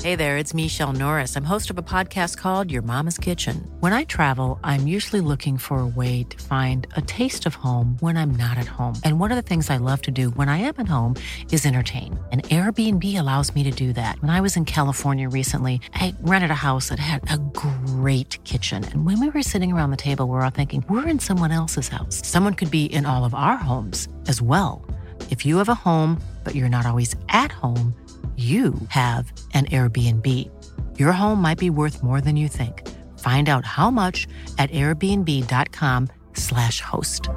Hey there, it's Michelle Norris. I'm host of a podcast called Your Mama's Kitchen. When I travel, I'm usually looking for a way to find a taste of home when I'm not at home. And one of the things I love to do when I am at home is entertain. And Airbnb allows me to do that. When I was in California recently, I rented a house that had a great kitchen. And when we were sitting around the table, we were all thinking, we're in someone else's house. Someone could be in all of our homes as well. If you have a home, but you're not always at home, you have an Airbnb. Your home might be worth more than you think. Find out how much at airbnb.com/host.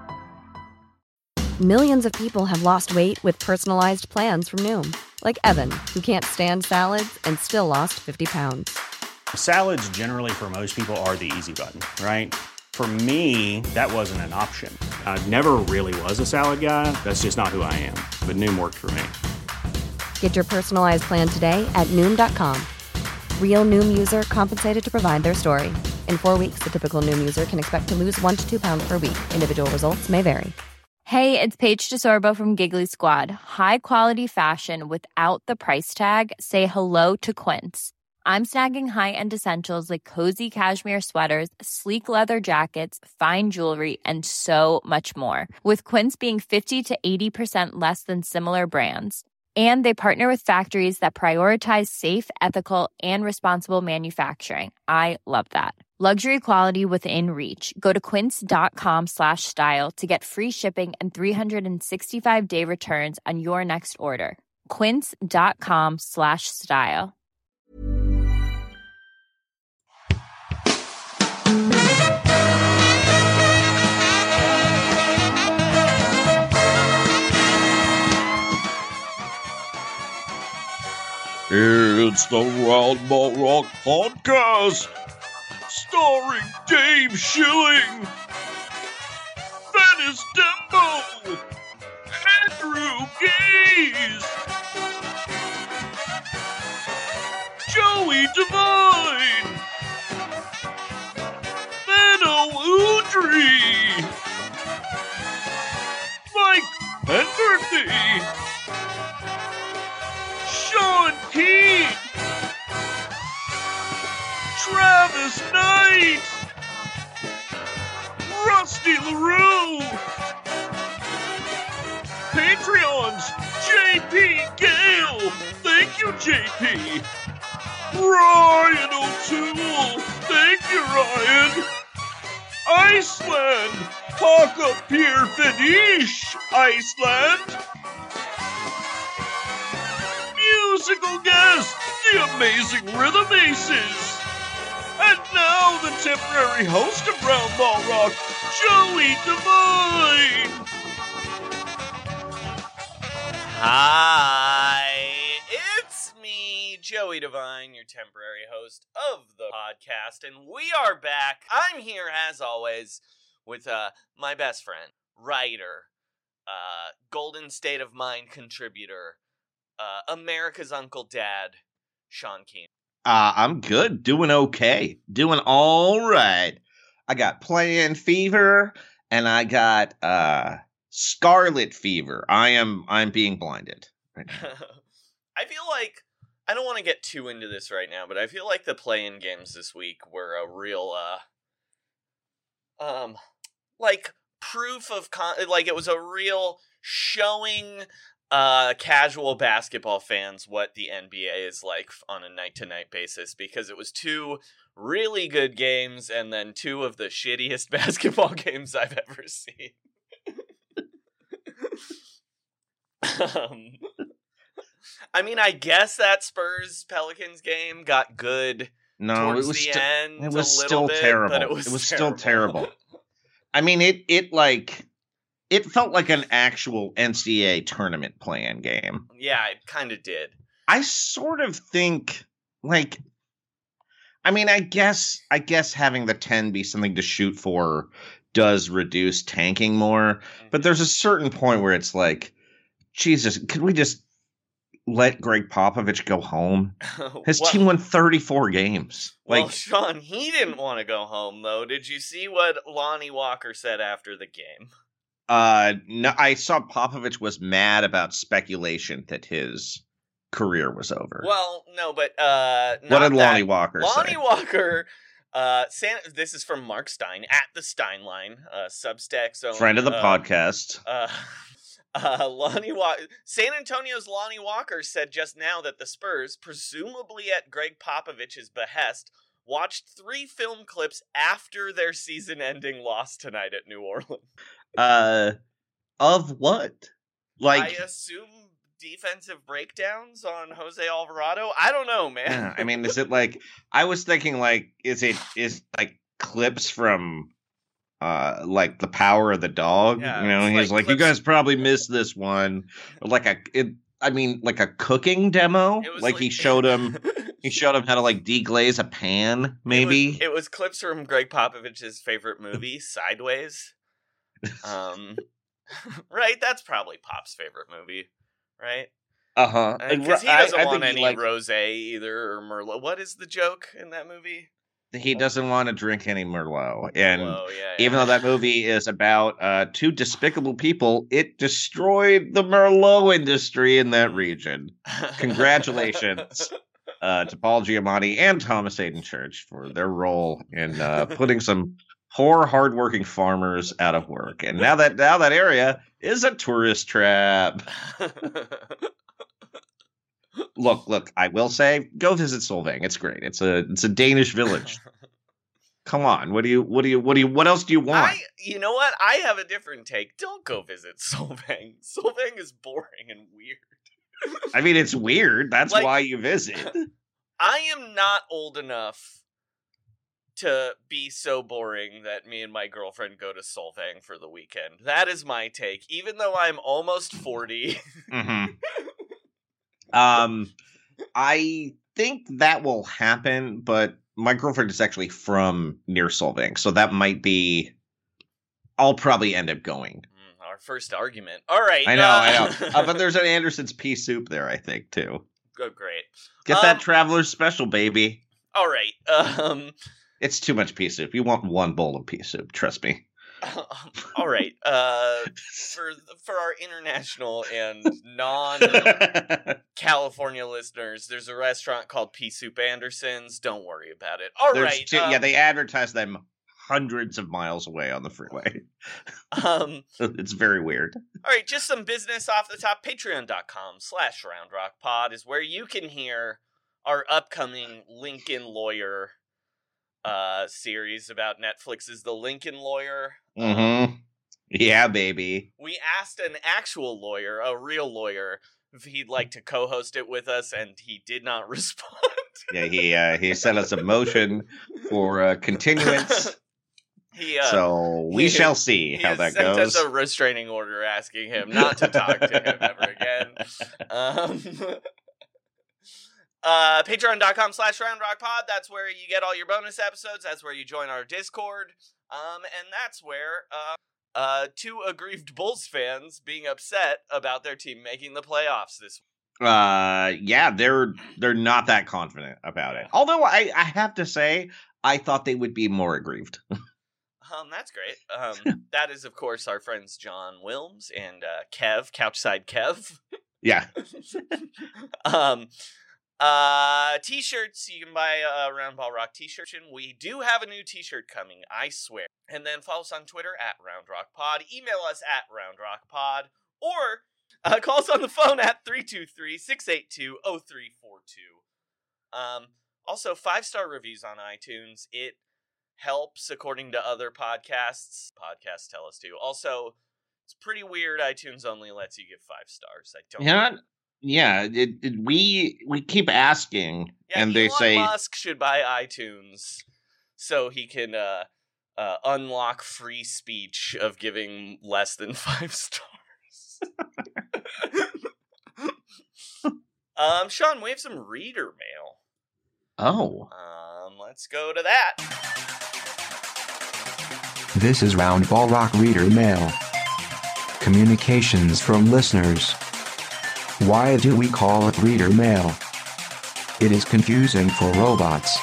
Millions of people have lost weight with personalized plans from Noom. Like Evan, who can't stand salads and still lost 50 pounds. Salads generally for most people are the easy button, right? For me, that wasn't an option. I never really was a salad guy. That's just not who I am. But Noom worked for me. Get your personalized plan today at Noom.com. Real Noom user compensated to provide their story. In 4 weeks, the typical Noom user can expect to lose 1 to 2 pounds per week. Individual results may vary. Hey, it's Paige DeSorbo from Giggly Squad. High quality fashion without the price tag. Say hello to Quince. I'm snagging high-end essentials like cozy cashmere sweaters, sleek leather jackets, fine jewelry, and so much more. With Quince being 50 to 80% less than similar brands. And they partner with factories that prioritize safe, ethical, and responsible manufacturing. I love that. Luxury quality within reach. Go to quince.com/style to get free shipping and 365-day returns on your next order. Quince.com/style. It's the Roundball Rock Podcast, starring Dave Schilling, Dennis Dembo, Andrew Gaze, Joey Devine, Benno Udry, Mike Penderty, Sean Keane, Travis Knight, Rusty LaRue, Patreons, JP Gale, thank you JP, Ryan O'Toole, thank you Ryan, Iceland, Haka Pier Finish, Iceland, musical guest, the amazing Rhythm Aces. And now the temporary host of Roundball Rock, Joey Devine. Hi, it's me, Joey Devine, your temporary host of the podcast, and we are back. I'm here, as always, with my best friend, writer, Golden State of Mind contributor, America's Uncle Dad, Sean Keane. I'm good. Doing okay. Doing all right. I got playing fever and I got scarlet fever. I'm being blinded right now. I feel like I don't want to get too into this right now, but I feel like the play-in games this week were a real like proof of like it was a real showing casual basketball fans what the NBA is like on a night-to-night basis, because it was 2 really good games and then 2 of the shittiest basketball games I've ever seen. I mean, I guess that Spurs-Pelicans game got good towards the end. It was still terrible. But it was still terrible. I mean, it felt like an actual NCAA tournament play-in game. Yeah, it kind of did. I sort of think, like, I mean, I guess having the 10 be something to shoot for does reduce tanking more. Mm-hmm. But there's a certain point where it's like, Jesus, could we just let Greg Popovich go home? His team won 34 games. Well, Sean, he didn't want to go home, though. Did you see what Lonnie Walker said after the game? No, I saw Popovich was mad about speculation that his career was over. Well, no, but what did Lonnie Walker say? Lonnie Walker, this is from Mark Stein at the Steinline, Substack's own friend of the podcast. San Antonio's Lonnie Walker said just now that the Spurs, presumably at Greg Popovich's behest, watched 3 film clips after their season-ending loss tonight at New Orleans. Of what? Like, I assume defensive breakdowns on Jose Alvarado. I don't know, man. Yeah, I mean, is it like? I was thinking like, is like clips from, like The Power of the Dog? Yeah, you know, he's like, you guys probably missed this one, or like like a cooking demo. Like he showed him. He showed him how to like deglaze a pan, maybe. It was clips from Greg Popovich's favorite movie, Sideways. Right? That's probably Pop's favorite movie, right? Uh-huh. Because he doesn't want any rosé either, or Merlot. What is the joke in that movie? He doesn't want to drink any Merlot. And even though that movie is about 2 despicable people, it destroyed the Merlot industry in that region. Congratulations to Paul Giamatti and Thomas Hayden Church for their role in putting some poor, hardworking farmers out of work. And now that area is a tourist trap. Look, I will say, go visit Solvang. It's great. It's a Danish village. Come on. What else do you want? You know what? I have a different take. Don't go visit Solvang. Solvang is boring and weird. I mean, it's weird. That's why you visit. I am not old enough to be so boring that me and my girlfriend go to Solvang for the weekend. That is my take. Even though I'm almost 40. Mm-hmm. I think that will happen, but my girlfriend is actually from near Solvang, so that might be. I'll probably end up going. Our first argument. All right. I know. But there's an Anderson's pea soup there, I think, too. Good, great. Get that Traveler's Special, baby. All right. It's too much pea soup. You want one bowl of pea soup, trust me. All right. For our international and non-California listeners, there's a restaurant called Pea Soup Anderson's. Don't worry about it. All right. They advertise them hundreds of miles away on the freeway. It's very weird. All right, just some business off the top. Patreon.com/RoundRockPod is where you can hear our upcoming Lincoln Lawyer series about Netflix's The Lincoln Lawyer. Mm-hmm. Yeah, baby. We asked an actual lawyer, a real lawyer, if he'd like to co-host it with us, and he did not respond. Yeah, he sent us a motion for continuance. So we shall see how that goes. He sent us a restraining order asking him not to talk to him ever again. Patreon.com/RoundRockPod. That's where you get all your bonus episodes. That's where you join our Discord. And that's where 2 aggrieved Bulls fans being upset about their team making the playoffs this week. Yeah, they're not that confident about it. Although I have to say, I thought they would be more aggrieved. That's great. That is, of course, our friends John Wilms and Kev, Couchside Kev. Yeah. T-shirts, you can buy a Round Ball Rock t-shirt. We do have a new t-shirt coming, I swear. And then follow us on Twitter at RoundRockPod. Email us at RoundRockPod. Or call us on the phone at 323-682-0342. Also, 5-star reviews on iTunes. It helps, according to other podcasts. Podcasts tell us to. Also, it's pretty weird. iTunes only lets you give 5 stars. I don't know. Yeah, we keep asking, and they say Elon Musk should buy iTunes so he can unlock free speech of giving less than 5 stars. Sean, we have some reader mail. Oh. Let's go to that. This is Round Ball Rock Reader Mail. Communications from listeners. Why do we call it reader mail? It is confusing for robots.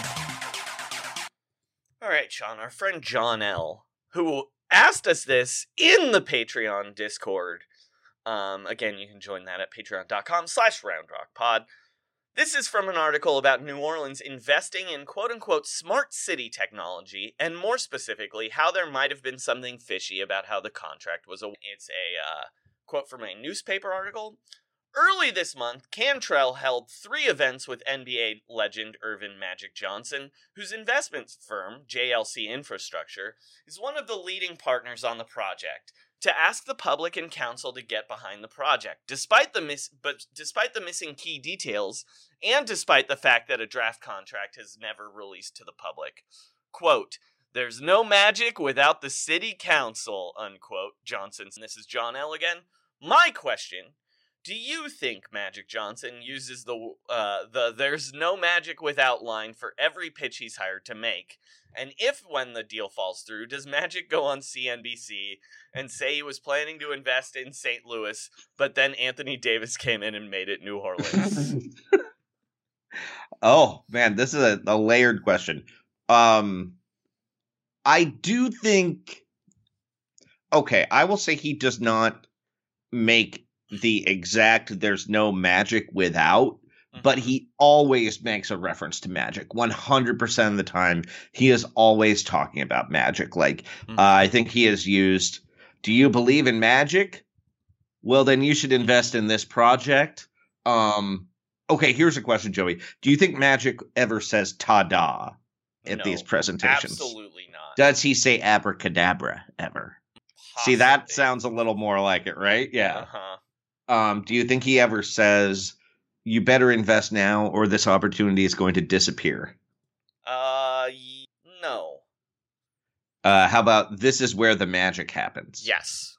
All right, Sean, our friend John L., who asked us this in the Patreon Discord, Again, you can join that at patreon.com/roundrockpod. This is from an article about New Orleans investing in quote-unquote smart city technology, and more specifically, how there might have been something fishy about how the contract was. It's a quote from a newspaper article. Early this month, Cantrell held 3 events with NBA legend Earvin Magic Johnson, whose investment firm, JLC Infrastructure, is one of the leading partners on the project, to ask the public and council to get behind the project, despite the missing key details, and despite the fact that a draft contract has never released to the public. Quote, "There's no magic without the city council," unquote, Johnson. This is John L. again. My question: do you think Magic Johnson uses the "there's no magic without" line for every pitch he's hired to make? And if, when the deal falls through, does Magic go on CNBC and say he was planning to invest in St. Louis, but then Anthony Davis came in and made it New Orleans? Oh, man, this is a layered question. I do think... Okay, I will say he does not make the exact "there's no magic without," but he always makes a reference to magic. 100% of the time, he is always talking about magic. Like, I think he has used, "Do you believe in magic? Well, then you should invest in this project." Okay, here's a question, Joey. Do you think Magic ever says "ta-da" at these presentations? Absolutely not. Does he say "abracadabra" ever? Possibly. See, that sounds a little more like it, right? Yeah. Do you think he ever says, "You better invest now or this opportunity is going to disappear"? No. How about "this is where the magic happens"? Yes.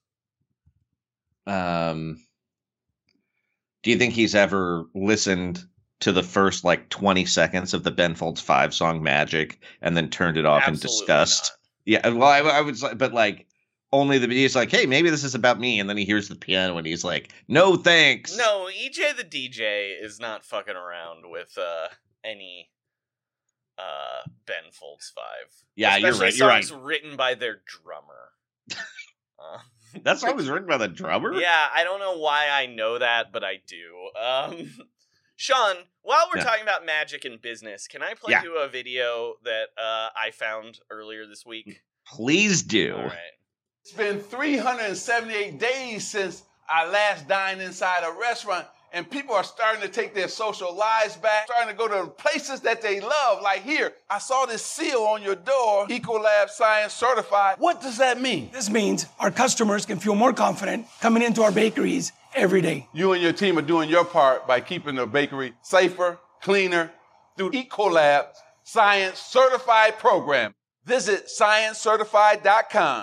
Do you think he's ever listened to the first, 20 seconds of the Ben Folds 5 song "Magic" and then turned it off Absolutely in disgust? not. Yeah, well, I would say, but only he's like, "Hey, maybe this is about me," and then he hears the piano and he's like, "No, thanks." No, EJ the DJ is not fucking around with any Ben Folds 5. Yeah, Especially you're right. songs written by their drummer. That song was written by the drummer? Yeah, I don't know why I know that, but I do. Sean, while we're talking about magic and business, can I play you a video that I found earlier this week? Please do. All right. It's been 378 days since I last dined inside a restaurant, and people are starting to take their social lives back, starting to go to places that they love. Like here, I saw this seal on your door, Ecolab Science Certified. What does that mean? This means our customers can feel more confident coming into our bakeries every day. You and your team are doing your part by keeping the bakery safer, cleaner, through Ecolab Science Certified program. Visit ScienceCertified.com.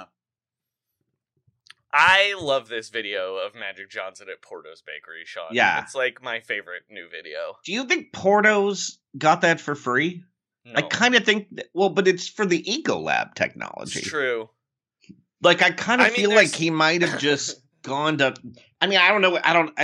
I love this video of Magic Johnson at Porto's Bakery, Sean. Yeah. It's like my favorite new video. Do you think Porto's got that for free? No. I kind of think, but it's for the Ecolab technology. It's true. I kind of feel like he might have just gone to, I don't know.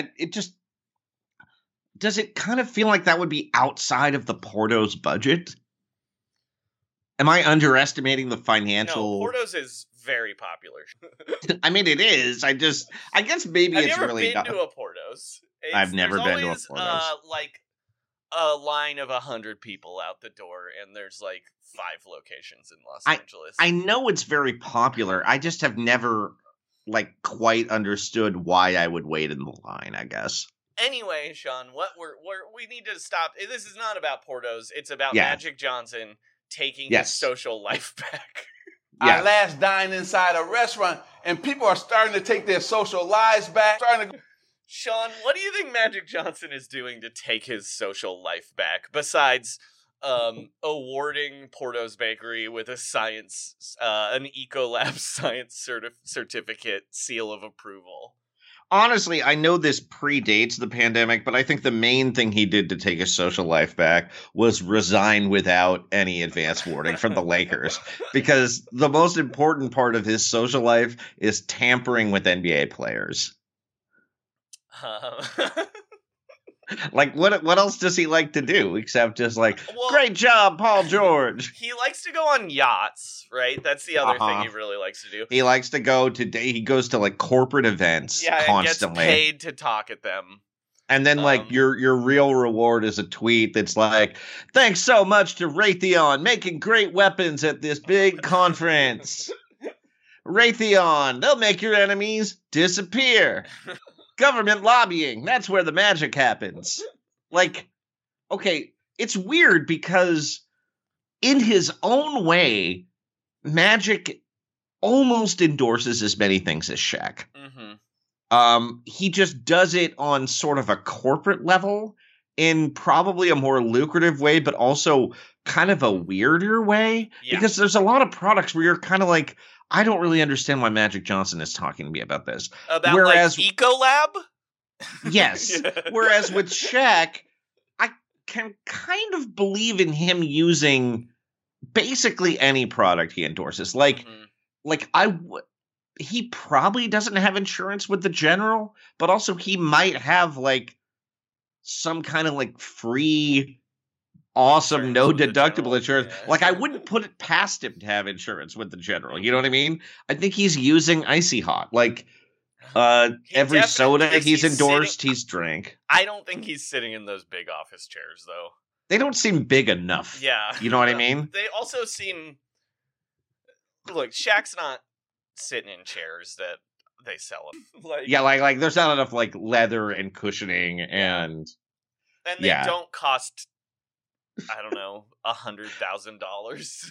Does it kind of feel like that would be outside of the Porto's budget? Am I underestimating the financial? No, Porto's is very popular. It is. I guess maybe it's really not. Have you ever been to a Porto's? I've never been to a Porto's. Like a line of 100 people out the door, and there's 5 locations in Los Angeles. I know it's very popular. I just have never quite understood why I would wait in the line, I guess. Anyway, Sean, we need to stop. This is not about Porto's. It's about Magic Johnson taking his social life back. I last dined inside a restaurant, and people are starting to take their social lives back. Sean, what do you think Magic Johnson is doing to take his social life back, besides awarding Porto's Bakery with an Ecolab Science certificate seal of approval? Honestly, I know this predates the pandemic, but I think the main thing he did to take his social life back was resign without any advance warning from the Lakers. Because the most important part of his social life is tampering with NBA players. Like, what else does he like to do except just like, Well- great job, Paul George? He likes to go on yachts, right? That's the other thing he really likes to do. He likes to he goes to like corporate events Yeah, and constantly. gets paid to talk at them. And then, like, your real reward is a tweet that's like, thanks so much to Raytheon making great weapons at this big conference. Raytheon, they'll make your enemies disappear. Government lobbying, that's where the magic happens. Like, okay, it's weird because in his own way, Magic almost endorses as many things as Shaq. Mm-hmm. He just does it on sort of a corporate level in probably a more lucrative way, but also kind of a weirder way. Yeah. Because there's a lot of products where you're kind of like, I don't really understand why Magic Johnson is talking to me about this. About Whereas, like Ecolab? yes. Whereas with Shaq, I can kind of believe in him using basically any product he endorses. Like, he probably doesn't have insurance with the General, but also he might have like some kind of like free, awesome, no deductible insurance. Yeah. Like, I wouldn't put it past him to have insurance with the General. You know what I mean? I think he's using Icy Hot. Like, every soda he's endorsed, he's drank. I don't think he's sitting in those big office chairs, though. They don't seem big enough. Yeah. You know what I mean? They also seem... Look, Shaq's not sitting in chairs that they sell him. Like there's not enough like leather and cushioning and they don't cost, I don't know, $100,000.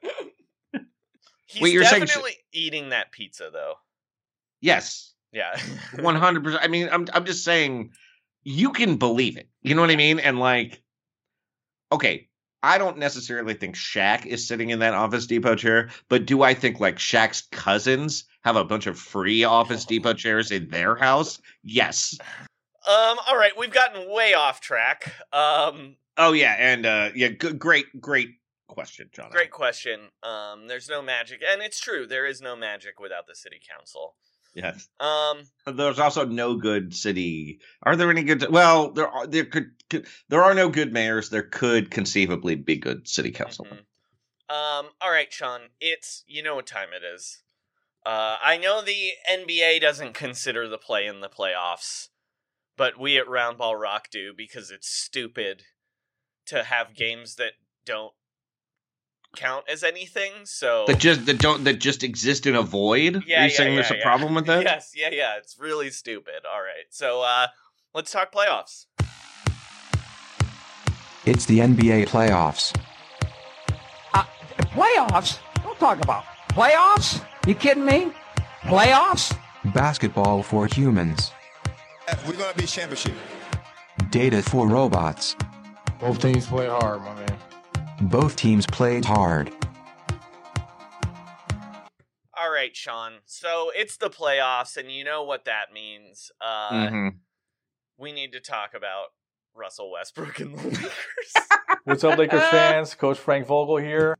He's Wait, you're saying definitely eating that pizza, though. Yes. Yeah. 100%. I mean, I'm just saying you can believe it. You know what I mean? And like, okay, I don't necessarily think Shaq is sitting in that Office Depot chair, but do I think like Shaq's cousins have a bunch of free Office Depot chairs in their house? Yes. All right, we've gotten way off track. Oh yeah, and great question, John. Great question. There's no magic, and it's true. There is no magic without the city council. Yes. There's also no good city. Are there any good? Well, there are no good mayors. There could conceivably be good city council. Mm-hmm. All right, Sean. You know what time it is. I know the NBA doesn't consider the play in the playoffs, but we at Roundball Rock do because it's stupid to have games that don't count as anything. So that just exist in a void. Yeah, Are you saying there's a problem with that? Yes, yeah. It's really stupid. All right, so let's talk playoffs. It's the NBA playoffs. Playoffs? Don't talk about playoffs. You kidding me? Playoffs? Basketball for humans. We're gonna be championship. Data for robots. Both teams play hard, my man. Both teams played hard. All right, Sean. So it's the playoffs, and you know what that means. We need to talk about Russell Westbrook and the Lakers. What's up, Lakers fans? Coach Frank Vogel here.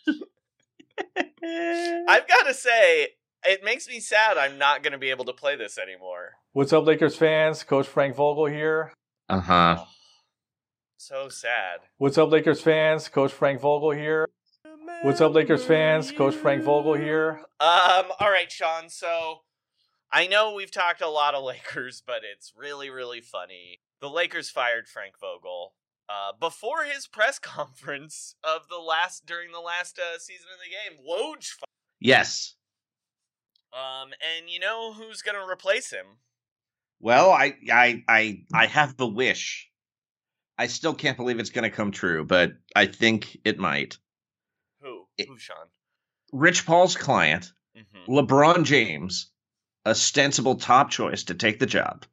I've got to say, it makes me sad I'm not going to be able to play this anymore. What's up, Lakers fans? Coach Frank Vogel here. Oh, so sad. What's up, Lakers fans? Coach Frank Vogel here. What's up, Lakers fans? Coach Frank Vogel here. All right, Sean. So I know we've talked a lot of Lakers, but it's really, really funny. The Lakers fired Frank Vogel before his press conference during the last season of the game. Woj. Yes. And you know who's going to replace him? Well, I have the wish. I still can't believe it's going to come true, but I think it might. Who, Sean? Rich Paul's client, LeBron James, ostensible top choice to take the job.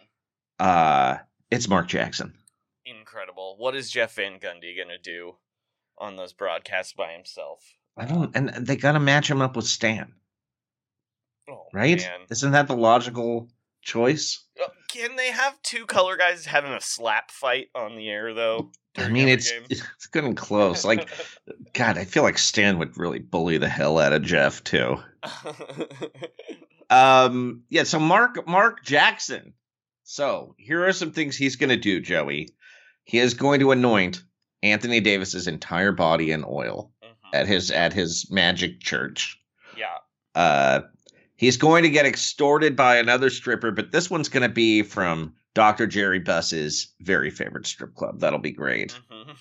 It's Mark Jackson. Incredible. What is Jeff Van Gundy going to do on those broadcasts by himself? And they got to match him up with Stan. Oh, right? Man. Isn't that the logical choice? Can they have two color guys having a slap fight on the air, though? I mean, it's good and close. Like, God, I feel like Stan would really bully the hell out of Jeff, too. So Mark Jackson So here are some things he's going to do, Joey. He is going to anoint Anthony Davis's entire body in oil at his magic church. Yeah. He's going to get extorted by another stripper, but this one's going to be from Dr. Jerry Buss's very favorite strip club. That'll be great.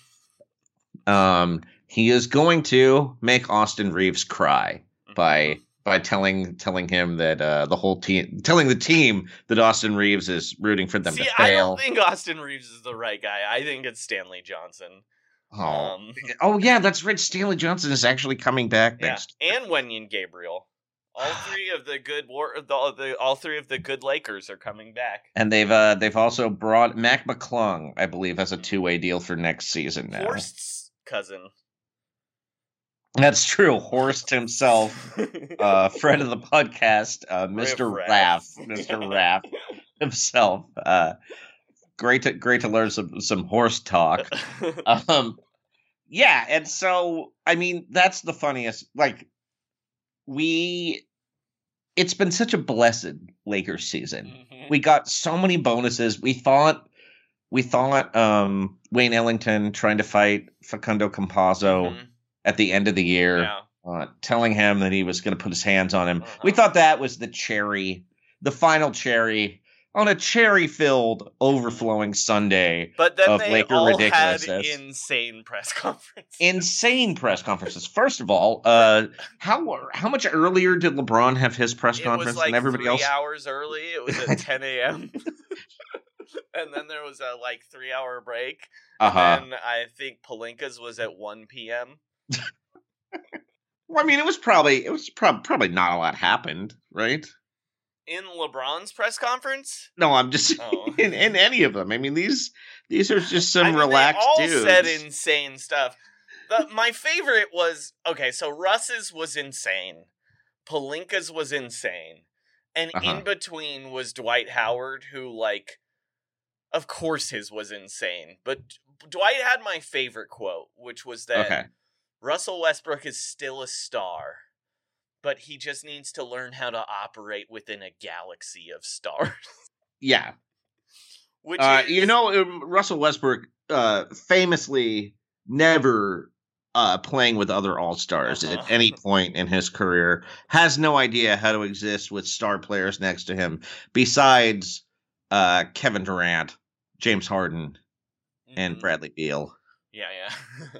He is going to make Austin Reeves cry by telling him that telling the team that Austin Reeves is rooting for them to fail. I don't think Austin Reeves is the right guy. I think it's Stanley Johnson. Oh yeah, that's right. Stanley Johnson is actually coming back next. And Wenyen Gabriel. All three of the good Lakers are coming back. And they've also brought Mac McClung, I believe, as a 2-way deal for next season now. Horst's cousin. That's true. Horst himself, friend of the podcast, Mr. Raff himself. Great to learn some horse talk. Yeah, and so I mean that's the funniest. Like it's been such a blessed Lakers season. We got so many bonuses. We thought Wayne Ellington trying to fight Facundo Campazzo at the end of the year, telling him that he was going to put his hands on him. We thought that was the final cherry on a cherry-filled, overflowing Sunday but then of they Laker all ridiculousness. had insane press conferences. Insane press conferences. First of all, how much earlier did LeBron have his press conference than everybody else? 3 hours early. It was at 10 a.m. And then there was a 3-hour break. And then I think Pelinka's was at 1 p.m. Well, I mean, it was probably not a lot happened, right? In LeBron's press conference? No, I'm just in any of them. I mean, these are just some relaxed they all dudes. said insane stuff. My favorite was so Russ's was insane, Pelinka's was insane, and in between was Dwight Howard, who of course his was insane. But Dwight had my favorite quote, which was that Russell Westbrook is still a star, but he just needs to learn how to operate within a galaxy of stars. Yeah. Which Russell Westbrook famously never playing with other all-stars at any point in his career, has no idea how to exist with star players next to him besides Kevin Durant, James Harden, and Bradley Beal. Yeah.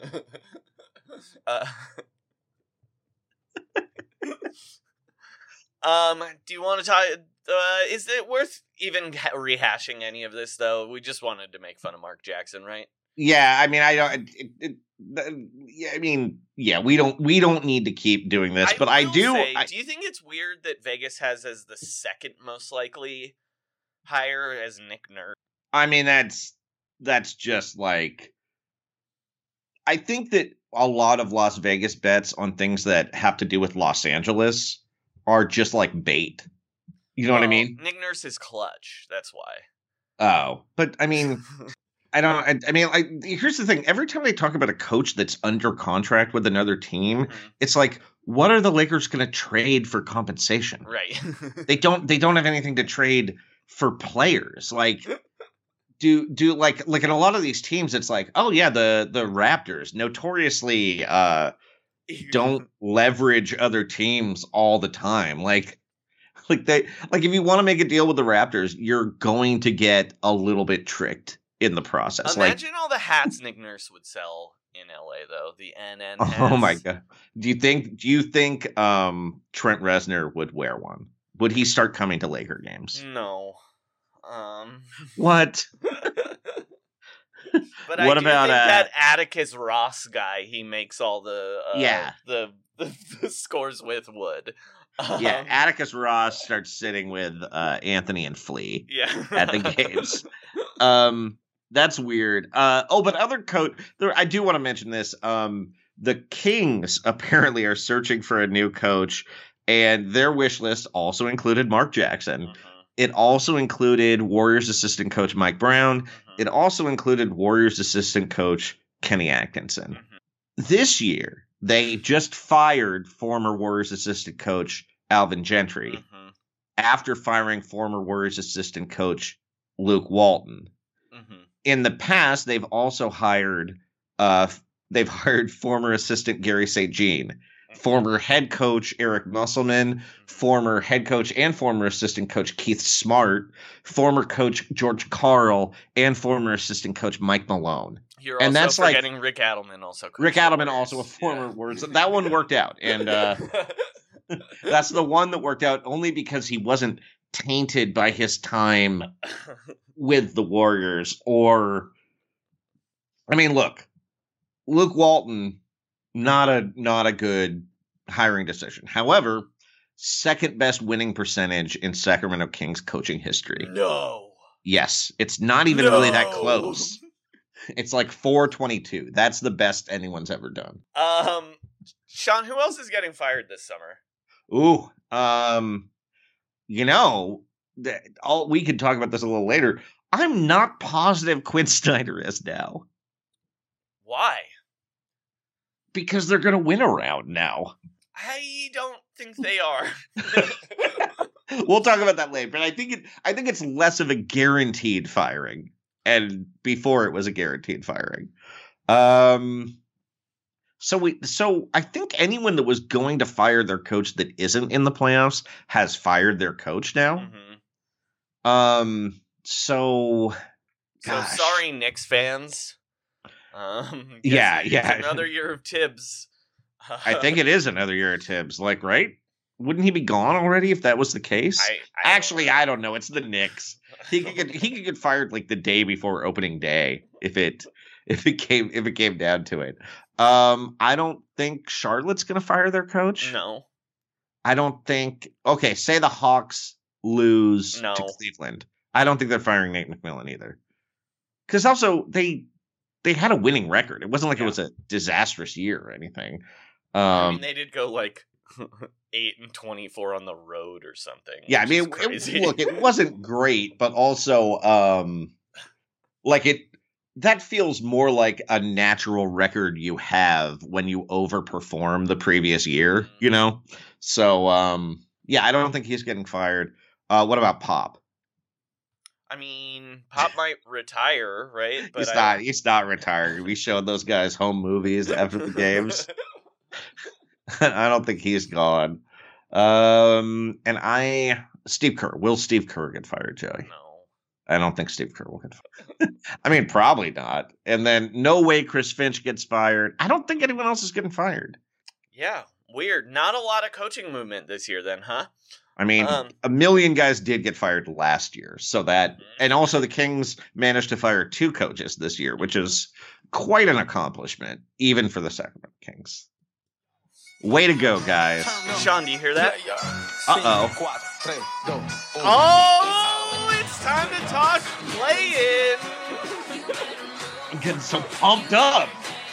Do you want to talk? Is it worth even rehashing any of this, though? We just wanted to make fun of Mark Jackson, right? Yeah, I mean, we don't need to keep doing this, but I do. Do you think it's weird that Vegas has as the second most likely hire as Nick Nurse? I mean, that's just I think that a lot of Las Vegas bets on things that have to do with Los Angeles are just bait. You know what I mean? Nick Nurse is clutch. That's why. Oh, but I mean, here's the thing. Every time they talk about a coach that's under contract with another team, it's what are the Lakers going to trade for compensation? Right. They don't have anything to trade for players. Do in a lot of these teams, it's oh yeah, the Raptors notoriously don't leverage other teams all the time. If you want to make a deal with the Raptors, you're going to get a little bit tricked in the process. Imagine all the hats Nick Nurse would sell in LA, though. The NN hats. Oh my god! Do you think Trent Reznor would wear one? Would he start coming to Laker games? No. What? But what about that Atticus Ross guy? He makes all the the scores with wood. Yeah, Atticus Ross starts sitting with Anthony and Flea at the games. That's weird. But other coach, I do want to mention this. The Kings apparently are searching for a new coach, and their wish list also included Mark Jackson. It also included Warriors assistant coach Mike Brown. It also included Warriors assistant coach Kenny Atkinson. This year, they just fired former Warriors assistant coach Alvin Gentry after firing former Warriors assistant coach Luke Walton. Mm-hmm. In the past, they've also hired former assistant Gary St. Jean, former head coach Eric Musselman, former head coach and former assistant coach Keith Smart, former coach George Karl, and former assistant coach Mike Malone. You're also forgetting Rick Adelman also. Rick Adelman also a former Warriors. That one worked out. And that's the one that worked out only because he wasn't tainted by his time with the Warriors. Or, I mean, look, Luke Walton, not a good hiring decision. However, second best winning percentage in Sacramento Kings coaching history. No. Yes, it's not even really that close. It's like 422. That's the best anyone's ever done. Sean, who else is getting fired this summer? Ooh, we could talk about this a little later. I'm not positive Quinn Snyder is now. Why? Because they're going to win a round now. I don't think they are. We'll talk about that later, but I think it's less of a guaranteed firing, and before it was a guaranteed firing. So I think anyone that was going to fire their coach that isn't in the playoffs has fired their coach now. Mm-hmm. So sorry, Knicks fans. Yeah. Another year of Tibbs. I think it is another year of Tibbs. Like, right? Wouldn't he be gone already if that was the case? I don't know. It's the Knicks. He could get fired like the day before opening day if it came down to it. I don't think Charlotte's going to fire their coach. No. I don't think. Okay, say the Hawks lose to Cleveland. I don't think they're firing Nate McMillan either. Because also they had a winning record. It wasn't like it was a disastrous year or anything. I mean, they did go like 8-24 on the road or something. Yeah, I mean, it wasn't great, but also that feels more like a natural record you have when you overperform the previous year, you know? So, I don't think he's getting fired. What about Pop? I mean, Pop might retire, right? But he's not retiring. We showed those guys home movies after the games. I don't think he's gone. Steve Kerr. Will Steve Kerr get fired, Joey? No. I don't think Steve Kerr will get fired. I mean, probably not. And then no way Chris Finch gets fired. I don't think anyone else is getting fired. Yeah, weird. Not a lot of coaching movement this year then, huh? I mean, a million guys did get fired last year. So that, and also the Kings managed to fire 2 coaches this year, which is quite an accomplishment, even for the Sacramento Kings. Way to go, guys. Sean, do you hear that? Uh-oh. Oh, it's time to talk play-in. I'm getting so pumped up.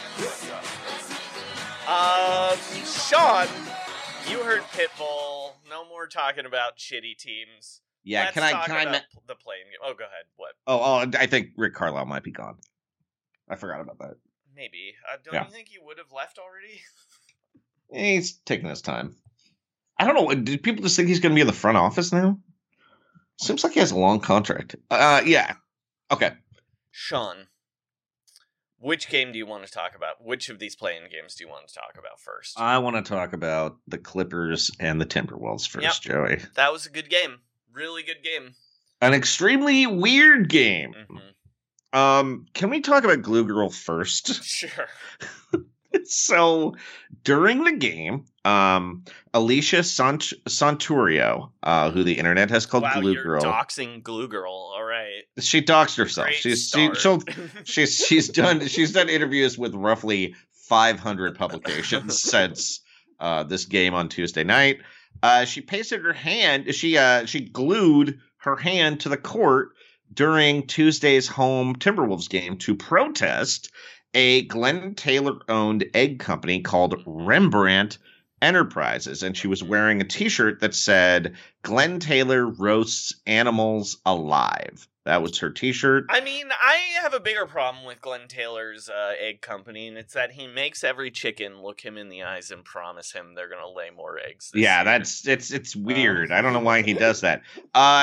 Sean, you heard Pitbull. No more talking about shitty teams. Yeah, Let's can I the play-in game? Oh, go ahead. What? Oh, I think Rick Carlisle might be gone. I forgot about that. Maybe. Don't you think he would have left already? He's taking his time. I don't know. Do people just think he's going to be in the front office now? Seems like he has a long contract. Yeah. Okay. Sean, which game do you want to talk about? Which of these play-in games do you want to talk about first? I want to talk about the Clippers and the Timberwolves first, Joey. That was a good game. Really good game. An extremely weird game. Mm-hmm. Can we talk about Glue Girl first? Sure. So during the game, Alicia Santurio, who the internet has called Glue Girl. Wow, you're doxing Glue Girl. All right. She doxed herself. Great She's done interviews with roughly 500 publications since this game on Tuesday night. She pasted her hand. She glued her hand to the court during Tuesday's home Timberwolves game to protest a Glenn Taylor-owned egg company called Rembrandt Enterprises, and she was wearing a T-shirt that said, "Glenn Taylor roasts animals alive." That was her T-shirt. I mean, I have a bigger problem with Glenn Taylor's egg company, and it's that he makes every chicken look him in the eyes and promise him they're going to lay more eggs this year. It's weird. I don't know why he does that.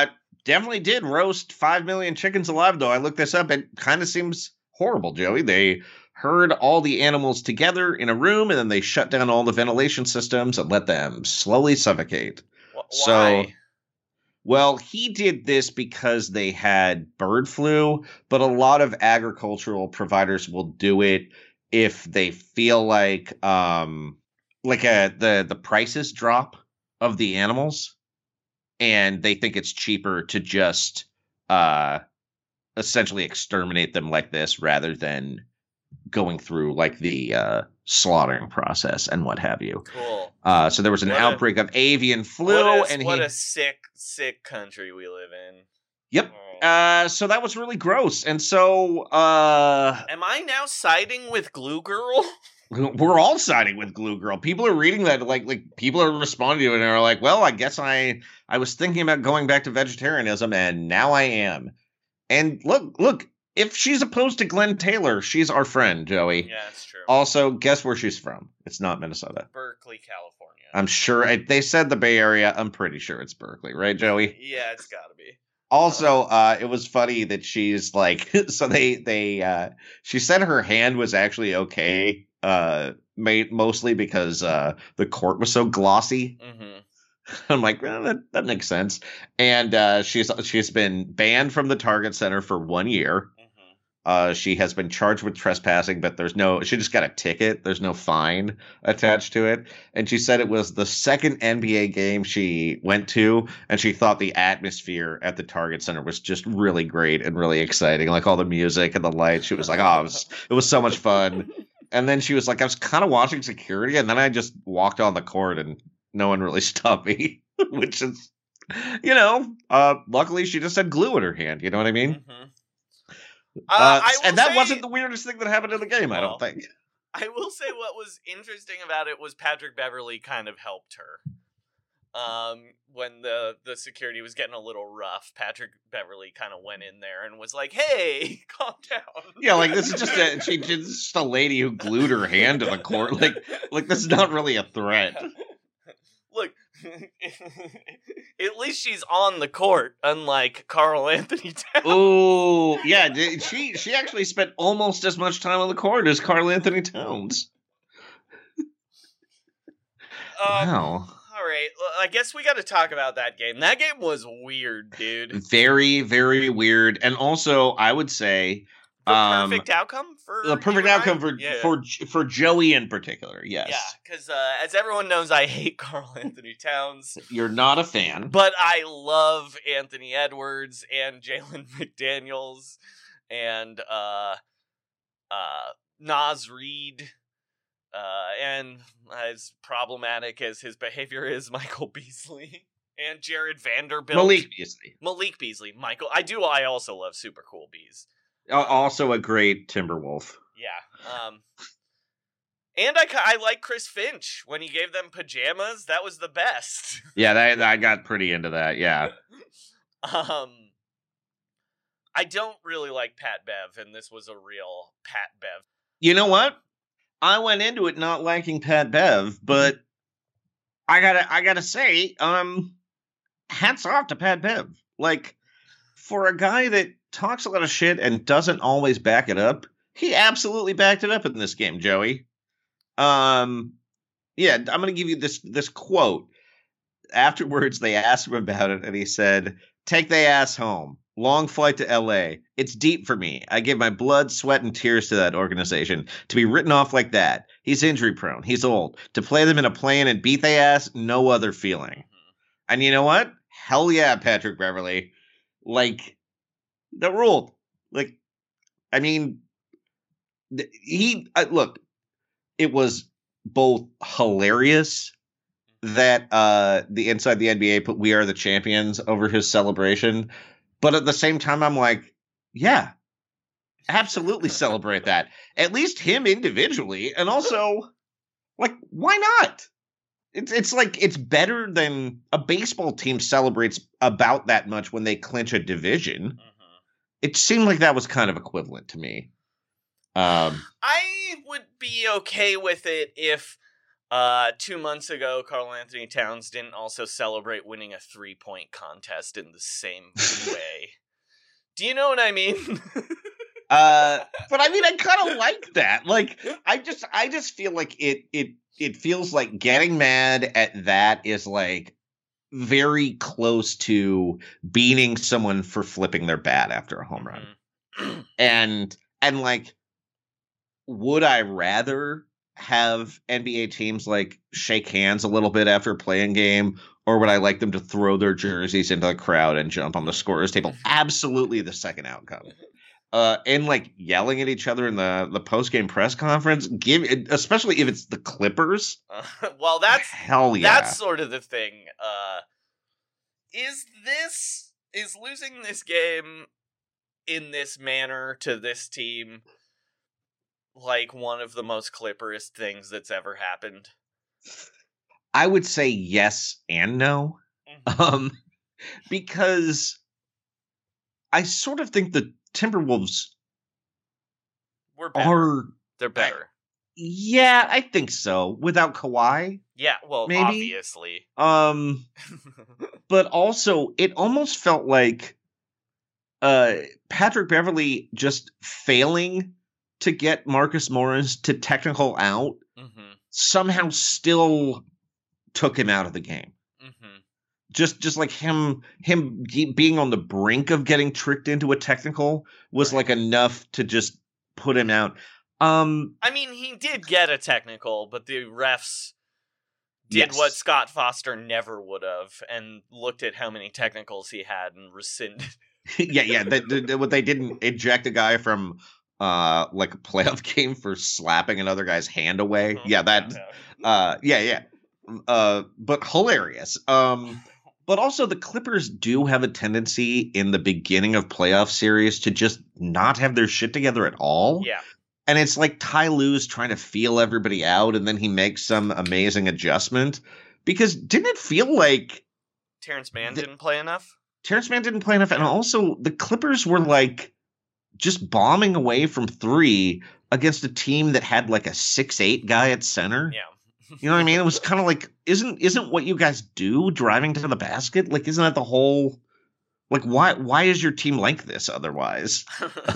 definitely did roast 5 million chickens alive, though. I looked this up. It kind of seems horrible, Joey. They herd all the animals together in a room, and then they shut down all the ventilation systems and let them slowly suffocate. Why? So, well, he did this because they had bird flu, but a lot of agricultural providers will do it if they feel like the prices drop of the animals, and they think it's cheaper to just essentially exterminate them like this rather than going through like the slaughtering process and what have you. Cool. So there was an outbreak of avian flu, what a sick country we live in. Yep. So that was really gross. And so am I now siding with Glue Girl? We're all siding with Glue Girl. People are reading that, like people are responding to it and are like, well, I guess I was thinking about going back to vegetarianism and now I am. And look, if she's opposed to Glenn Taylor, she's our friend, Joey. Yeah, that's true. Also, guess where she's from? It's not Minnesota. Berkeley, California. I'm sure. They said the Bay Area. I'm pretty sure it's Berkeley, right, Joey? Yeah, it's gotta be. Also, it was funny that she's like, so she said her hand was actually okay, mostly because the court was so glossy. Mm-hmm. I'm like, well, that makes sense. And she's been banned from the Target Center for 1 year. Mm-hmm. She has been charged with trespassing, but she just got a ticket. There's no fine attached to it. And she said it was the second NBA game she went to, and she thought the atmosphere at the Target Center was just really great and really exciting. Like all the music and the lights. She was like, oh, it was so much fun. And then she was like, I was kind of watching security, and then I just walked on the court and no one really stopped me, which is, luckily she just had glue in her hand. You know what I mean? Mm-hmm. And that wasn't the weirdest thing that happened in the game, I don't think. I will say what was interesting about it was Patrick Beverley kind of helped her. When the security was getting a little rough, Patrick Beverley kind of went in there and was like, hey, calm down. Yeah, like this is just a lady who glued her hand to the court. Like this is not really a threat. Look, at least she's on the court, unlike Karl Anthony Towns. Oh, yeah, she actually spent almost as much time on the court as Karl Anthony Towns. Wow. All right, I guess we got to talk about that game. That game was weird, dude. Very, very weird. And also, I would say the perfect outcome for Joey in particular. Yes. Yeah, because as everyone knows, I hate Karl Anthony Towns. You're not a fan, but I love Anthony Edwards and Jalen McDaniels and Naz Reid. And as problematic as his behavior is, Michael Beasley and Jared Vanderbilt. Malik Beasley. Michael. I also love Super Cool Bees. Also a great Timberwolf. Yeah. And I like Chris Finch. When he gave them pajamas, that was the best. Yeah, I got pretty into that, yeah. I don't really like Pat Bev, and this was a real Pat Bev. You know what? I went into it not liking Pat Bev, but I gotta say, hats off to Pat Bev. Like, for a guy that talks a lot of shit and doesn't always back it up, he absolutely backed it up in this game, Joey. Yeah, I'm gonna give you this quote. Afterwards, they asked him about it, and he said, "Take the ass home. Long flight to LA. It's deep for me. I give my blood, sweat, and tears to that organization. To be written off like that. He's injury prone. He's old. To play them in a plane and beat their ass, no other feeling." Mm-hmm. And you know what? Hell yeah, Patrick Beverley. Like, that ruled. Like, I mean, look, it was both hilarious that the Inside the NBA put "We Are the Champions" over his celebration. But at the same time, I'm like, yeah, absolutely celebrate that. At least him individually. And also, like, why not? It's like, it's better than a baseball team celebrates about that much when they clinch a division. Mm-hmm. It seemed like that was kind of equivalent to me. I would be okay with it if 2 months ago, Karl Anthony Towns didn't also celebrate winning a 3-point contest in the same way. Do you know what I mean? But I mean, I kind of like that. Like, I just feel like it feels like getting mad at that is like very close to beating someone for flipping their bat after a home run. And like, would I rather have NBA teams like shake hands a little bit after a playing game, or would I like them to throw their jerseys into the crowd and jump on the scorer's table? Absolutely the second outcome. And like yelling at each other in the post-game press conference, especially if it's the Clippers. Well, that's hell yeah. That's sort of the thing. Is losing this game in this manner to this team like one of the most Clipperish things that's ever happened? I would say yes and no. Because I sort of think the Timberwolves they're better. Yeah, I think so. Without Kawhi? Yeah, well, maybe? Obviously. But also, it almost felt like Patrick Beverley just failing to get Marcus Morris to technical out somehow still took him out of the game. Just like him being on the brink of getting tricked into a technical was like enough to just put him out. I mean, he did get a technical, but the refs did what Scott Foster never would have and looked at how many technicals he had and rescinded. Yeah. What they didn't eject a guy from like a playoff game for slapping another guy's hand away. But hilarious. But also the Clippers do have a tendency in the beginning of playoff series to just not have their shit together at all. Yeah. And it's like Ty Lue's trying to feel everybody out, and then he makes some amazing adjustment. Because didn't it feel like Terrence Mann didn't play enough? Terrence Mann didn't play enough, and also the Clippers were like just bombing away from three against a team that had like a 6'8" guy at center. Yeah. You know what I mean? It was kind of like, isn't what you guys do driving to the basket? Like, isn't that the whole, like, why is your team like this otherwise?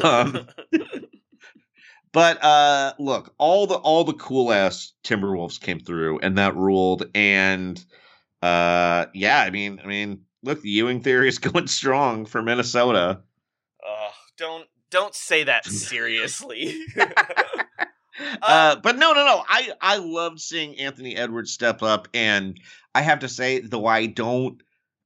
But look, all the cool ass Timberwolves came through, and that ruled. And yeah, I mean, look, the Ewing theory is going strong for Minnesota. Don't say that seriously. But no. I loved seeing Anthony Edwards step up, and I have to say, though I don't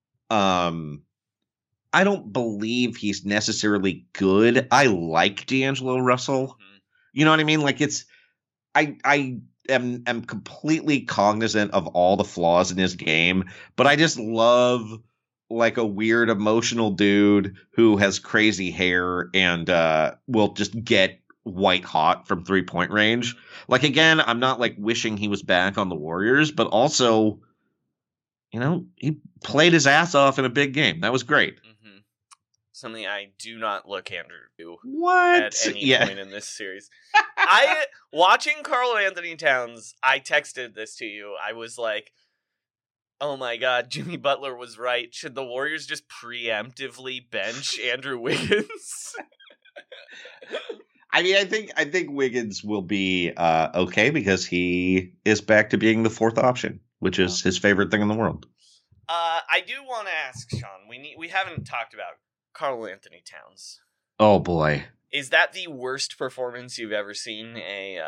believe he's necessarily good. I like D'Angelo Russell. You know what I mean? Like I am completely cognizant of all the flaws in his game, but I just love like a weird emotional dude who has crazy hair and will just get white hot from 3-point range. Like, again, I'm not like wishing he was back on the Warriors, but also, you know, he played his ass off in a big game. That was great. Something I do not look Andrew to at any point in this series. Watching Karl Anthony Towns, I texted this to you. I was like, oh my God, Jimmy Butler was right. Should the Warriors just preemptively bench Andrew Wiggins? I mean, I think Wiggins will be okay because he is back to being the fourth option, which is his favorite thing in the world. I do want to ask, Sean. We haven't talked about Karl Anthony Towns. Oh boy. Is that the worst performance you've ever seen a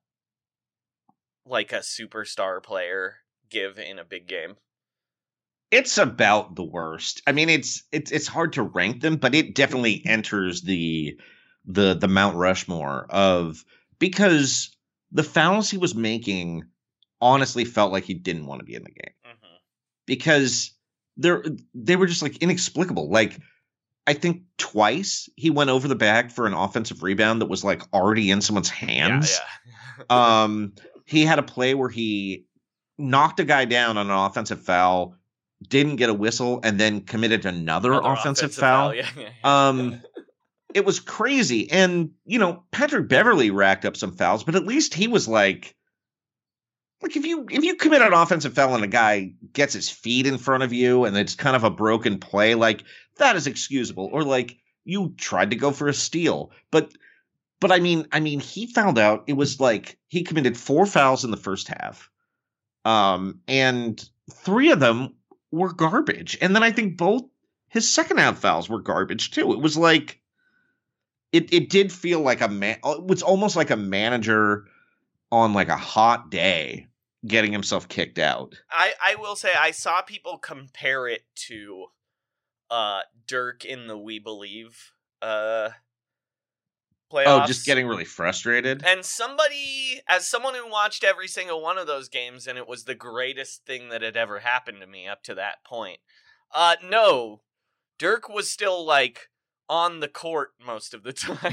superstar player give in a big game? It's about the worst. I mean, it's hard to rank them, but it definitely enters the Mount Rushmore of, because the fouls he was making honestly felt like he didn't want to be in the game. Because they were just like inexplicable. Like, I think twice he went over the back for an offensive rebound that was like already in someone's hands. Yeah. He had a play where he knocked a guy down on an offensive foul, didn't get a whistle, and then committed another offensive foul. Yeah. It was crazy. And, you know, Patrick Beverley racked up some fouls, but at least he was like, like if you commit an offensive foul and a guy gets his feet in front of you and it's kind of a broken play, like that is excusable. Or like you tried to go for a steal, but I mean he found out it was like he committed 4 fouls in the first half, and 3 of them were garbage, and then I think both his second half fouls were garbage too. It was like it did feel like it was almost like a manager on like a hot day getting himself kicked out. I will say I saw people compare it to Dirk in the We Believe playoffs. Oh, just getting really frustrated. And as someone who watched every single one of those games, and it was the greatest thing that had ever happened to me up to that point. No, Dirk was still like on the court most of the time.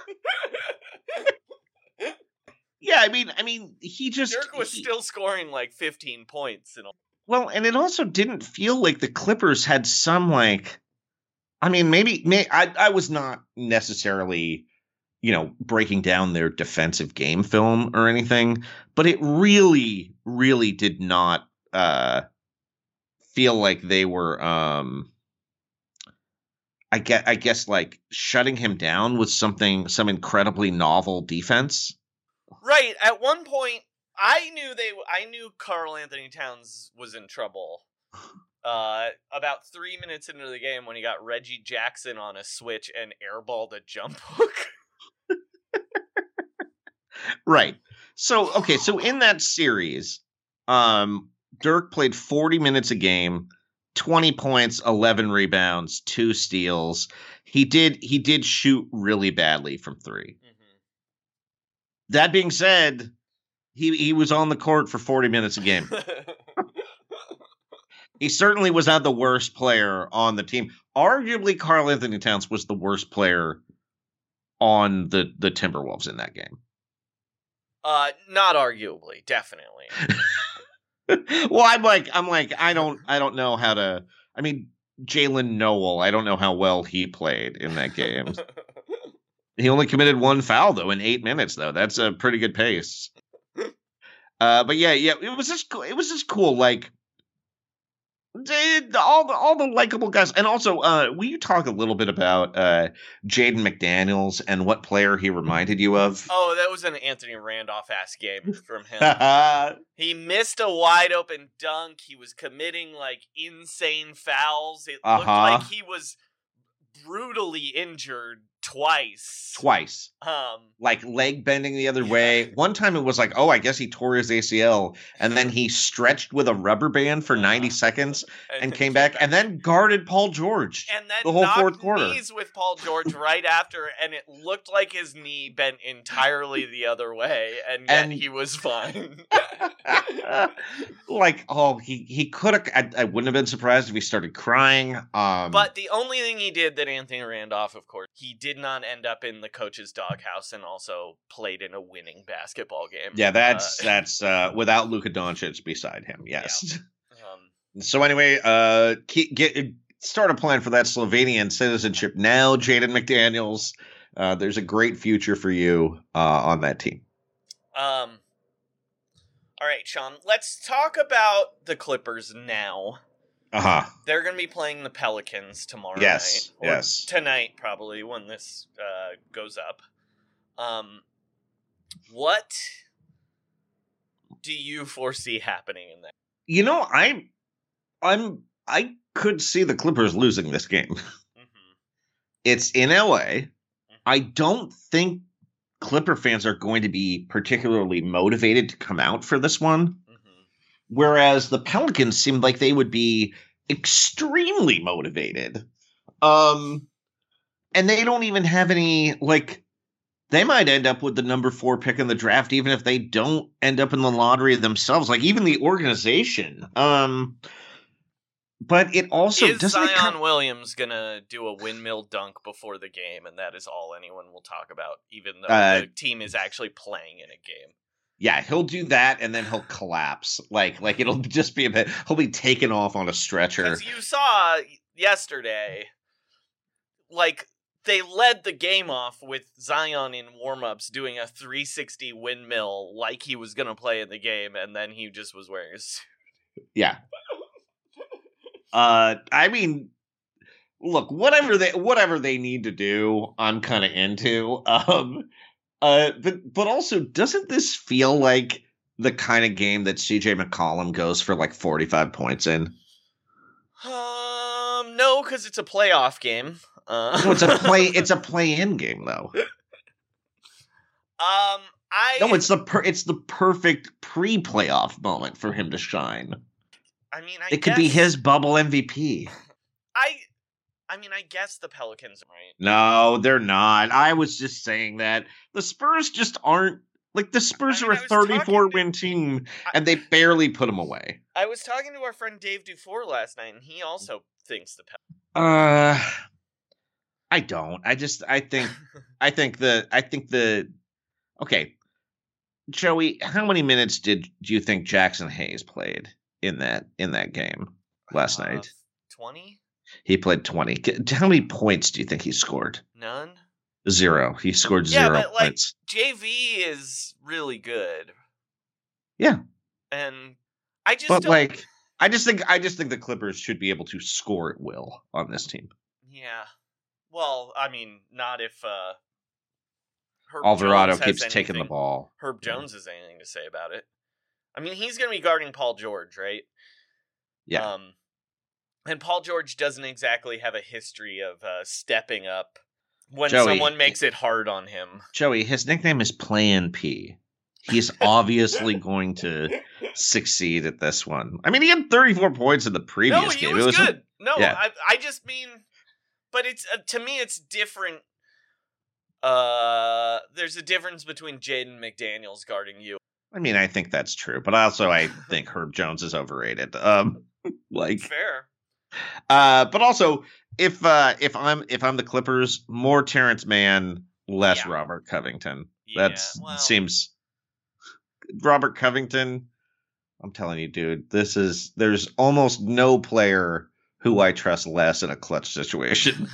Yeah, I mean, Dirk was still scoring like 15 points and all. Well, and it also didn't feel like the Clippers had some like, I mean, I was not necessarily, breaking down their defensive game film or anything, but it really, really did not feel like they were, I guess like shutting him down with some incredibly novel defense. Right. At one point, I knew Karl Anthony Towns was in trouble. About 3 minutes into the game when he got Reggie Jackson on a switch and airballed a jump hook. Right. So in that series, Dirk played 40 minutes a game, 20 points, 11 rebounds, 2 steals. He did shoot really badly from 3. That being said, he was on the court for 40 minutes a game. He certainly was not the worst player on the team. Arguably, Karl Anthony Towns was the worst player on the Timberwolves in that game. Not arguably, definitely. Well, I'm like, I don't know how to. I mean, Jalen Noel, I don't know how well he played in that game. He only committed 1 foul though in 8 minutes though. That's a pretty good pace. But yeah, it was just cool. Like all the likable guys, and also, will you talk a little bit about Jaden McDaniels and what player he reminded you of? Oh, that was an Anthony Randolph-ass game from him. He missed a wide open dunk. He was committing like insane fouls. It looked like he was brutally injured twice. Like leg bending the other way. One time it was like, oh, I guess he tore his ACL, and then he stretched with a rubber band for 90 seconds and came back and then guarded Paul George and then the whole fourth quarter. Knees with Paul George right after, and it looked like his knee bent entirely the other way, and yet he was fine. Like, oh, he could have. I wouldn't have been surprised if he started crying. But the only thing he did that Anthony Randolph, of course, he did not end up in the coach's doghouse and also played in a winning basketball game. Yeah, that's without Luka Doncic beside him. Yes. Yeah. So anyway, start a plan for that Slovenian citizenship now, Jaden McDaniels. There's a great future for you on that team. All right, Sean. Let's talk about the Clippers now. They're going to be playing the Pelicans tomorrow night. Yes. Tonight, probably, when this goes up. What do you foresee happening in that? I could see the Clippers losing this game. It's in LA. I don't think Clipper fans are going to be particularly motivated to come out for this one. Whereas the Pelicans seemed like they would be extremely motivated. And they don't even have any, like, they might end up with the number 4 pick in the draft, even if they don't end up in the lottery themselves. Like, even the organization. But it also is Zion Williams gonna do a windmill dunk before the game, and that is all anyone will talk about, even though the team is actually playing in a game. Yeah, he'll do that, and then he'll collapse. Like it'll just be a bit. He'll be taken off on a stretcher. Because you saw yesterday, like they led the game off with Zion in warm-ups doing a 360 windmill like he was going to play in the game, and then he just was wearing a suit. Yeah. I mean, look, whatever they need to do, I'm kind of into. But also, doesn't this feel like the kind of game that CJ McCollum goes for like 45 points in? No, because it's a playoff game. No, it's a play-in game though. It's the perfect pre-playoff moment for him to shine. I mean, it could be his bubble MVP. I mean, I guess the Pelicans are right. No, they're not. I was just saying that the Spurs just aren't. Like, the Spurs are a 34-win team, and they barely put them away. I was talking to our friend Dave Dufour last night, and he also thinks the Pelicans. I don't. I think the. Okay, Joey, how many minutes do you think Jackson Hayes played in that game last night? 20. He played 20. How many points do you think he scored? None. 0. He scored 0 but, points. JV is really good. Yeah. And I just I just think the Clippers should be able to score at will on this team. Yeah. Well, I mean, not if Herb Alvarado Jones keeps taking the ball. Herb Jones has anything to say about it. I mean, he's going to be guarding Paul George, right? Yeah. And Paul George doesn't exactly have a history of stepping up when someone makes it hard on him. Joey, his nickname is Plan P. He's obviously going to succeed at this one. I mean, he had 34 points in the previous game. It was good. I just mean, but it's to me, it's different. There's a difference between Jaden McDaniels guarding you. I mean, I think that's true, but also I think Herb Jones is overrated. Fair. But also, if I'm the Clippers, more Terrence Mann, less Robert Covington. Seems Robert Covington. I'm telling you, dude, there's almost no player who I trust less in a clutch situation.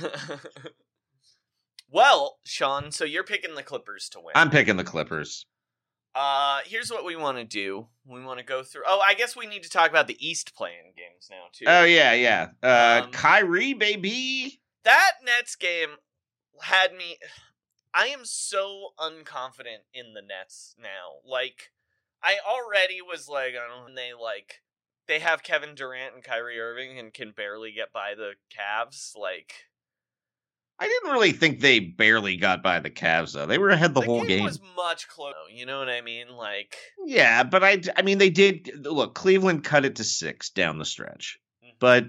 Well, Sean, so you're picking the Clippers to win. I'm picking the Clippers. Here's what we want to do. We want to go through. Oh, I guess we need to talk about the East playing games now too. Oh yeah. Kyrie, baby. That Nets game had me. I am so unconfident in the Nets now. Like, I already was like, I don't know, they have Kevin Durant and Kyrie Irving and can barely get by the Cavs. Like, I didn't really think they barely got by the Cavs, though. They were ahead the whole game. It was much closer. You know what I mean? Like, yeah, but I mean, they did. Look, Cleveland cut it to 6 down the stretch. Mm-hmm. But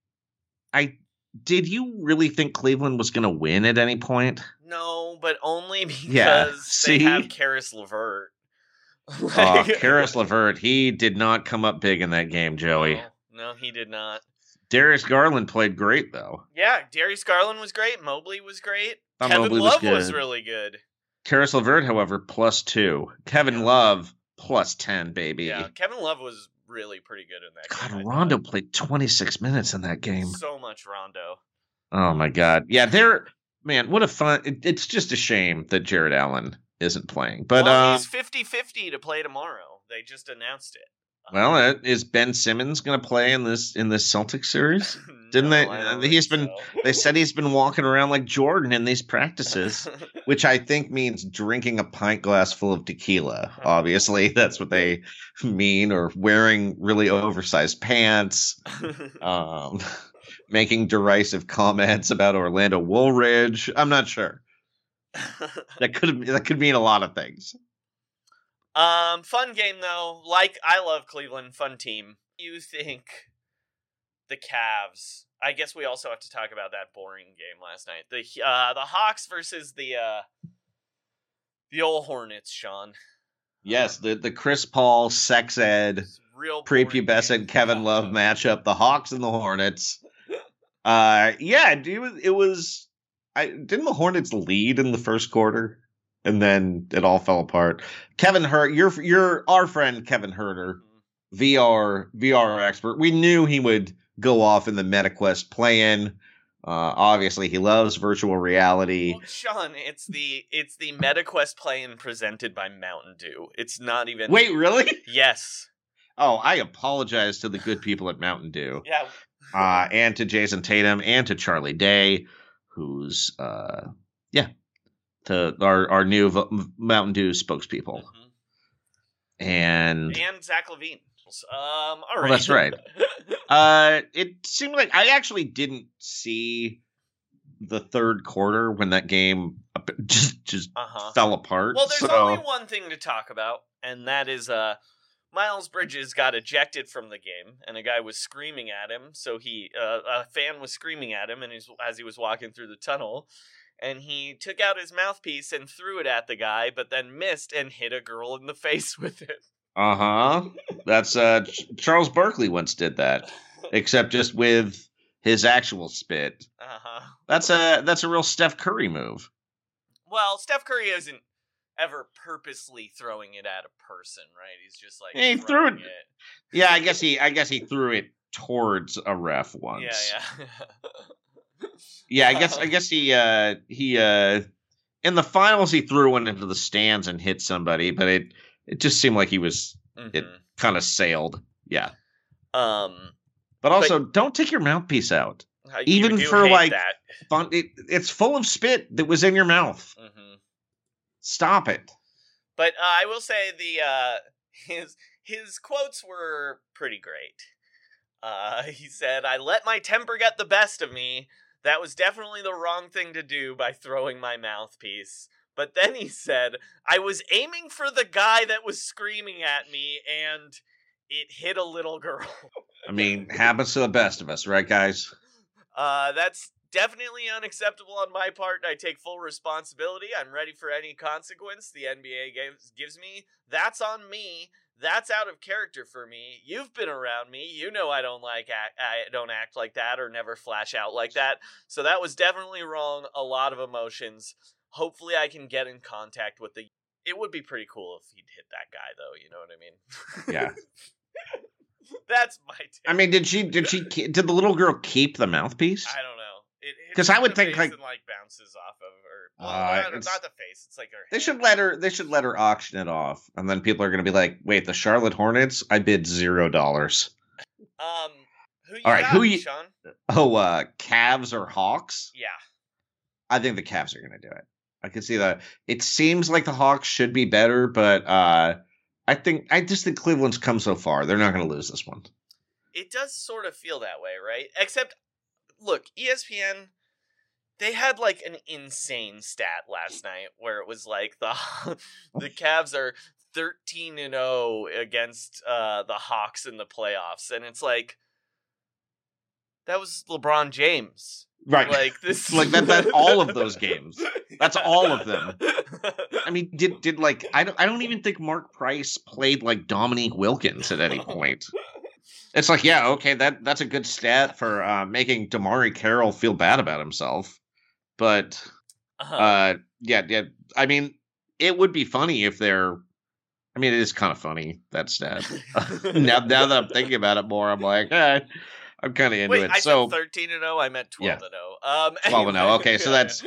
did you really think Cleveland was going to win at any point? No, but only because they have Karis LeVert. Karis LeVert, he did not come up big in that game, Joey. No, he did not. Darius Garland played great, though. Yeah, Darius Garland was great. Mobley was great. Kevin Love was really good. Karis LeVert, however, +2. Kevin Love, +10, baby. Yeah, Kevin Love was really pretty good in that game. God, Rondo played 26 minutes in that game. So much Rondo. Oh, my God. Yeah, man, what a fun... It's just a shame that Jared Allen isn't playing. But he's 50-50 to play tomorrow. They just announced it. Well, is Ben Simmons going to play in this Celtics series? Didn't they? They said he's been walking around like Jordan in these practices, which I think means drinking a pint glass full of tequila. Obviously, that's what they mean, or wearing really oversized pants, making derisive comments about Orlando Woolridge. I'm not sure. That could mean a lot of things. Fun game though. Like, I love Cleveland. Fun team. You think the Cavs? I guess we also have to talk about that boring game last night. The Hawks versus the old Hornets, Sean. Yes, the Chris Paul, sex ed, prepubescent Kevin Love matchup. The Hawks and the Hornets. Yeah, dude, it was. Didn't the Hornets lead in the first quarter? And then it all fell apart. Kevin you're our friend Kevin Herter, VR expert. We knew he would go off in the MetaQuest play-in Obviously, he loves virtual reality. Well, Sean, it's the MetaQuest play-in presented by Mountain Dew. It's not even... Wait, really? Yes. Oh, I apologize to the good people at Mountain Dew. Yeah. And to Jason Tatum and to Charlie Day, who's, our new Mountain Dew spokespeople. Mm-hmm. And Zach LaVine. All right. Well, that's right. It seemed like I actually didn't see the third quarter when that game just fell apart. Well, there's only one thing to talk about, and that is Miles Bridges got ejected from the game, and a guy was screaming at him. So a fan was screaming at him, and as he was walking through the tunnel, and he took out his mouthpiece and threw it at the guy, but then missed and hit a girl in the face with it. That's Charles Barkley once did that, except just with his actual spit. That's a real Steph Curry move. Well, Steph Curry isn't ever purposely throwing it at a person, right? He's just like he threw it. Yeah, I guess he threw it towards a ref once. Yeah. I guess he in the finals he threw one into the stands and hit somebody, but it just seemed like he was it kind of sailed. Yeah. But also don't take your mouthpiece out. Even for like fun, it's full of spit that was in your mouth. Mm-hmm. Stop it. But I will say his quotes were pretty great. He said, "I let my temper get the best of me. That was definitely the wrong thing to do by throwing my mouthpiece." But then he said, "I was aiming for the guy that was screaming at me, and it hit a little girl." I mean, happens to the best of us, right, guys? That's definitely unacceptable on my part. I take full responsibility. I'm ready for any consequence the NBA gives me. That's on me. That's out of character for me. You've been around me. You know I don't act like that or never flash out like that. So that was definitely wrong. A lot of emotions. Hopefully I can get in contact with It would be pretty cool if he'd hit that guy, though. You know what I mean? Yeah. That's my take. I mean, did the little girl keep the mouthpiece? I don't know. Because I would think like bounces off of her. Not the face. It's like her. They should let her auction it off, and then people are going to be like, "Wait, the Charlotte Hornets? I bid $0." Who you got, Sean? Oh, Cavs or Hawks? Yeah. I think the Cavs are going to do it. I can see that. It seems like the Hawks should be better, but I just think Cleveland's come so far. They're not going to lose this one. It does sort of feel that way, right? Except, look, ESPN, they had like an insane stat last night where it was like the Cavs are 13-0 against the Hawks in the playoffs, and it's like that was LeBron James. Right. Like this like that all of those games. That's all of them. I mean, did like I don't even think Mark Price played like Dominique Wilkins at any point. It's like, yeah, okay, that's a good stat for making Damari Carroll feel bad about himself. But yeah, I mean, it would be funny if they're I mean, it is kind of funny, that stat. now that I'm thinking about it more, I'm like, I'm kind of into it. I so said 13-0. I meant 12-0. 12-0. Okay, so that's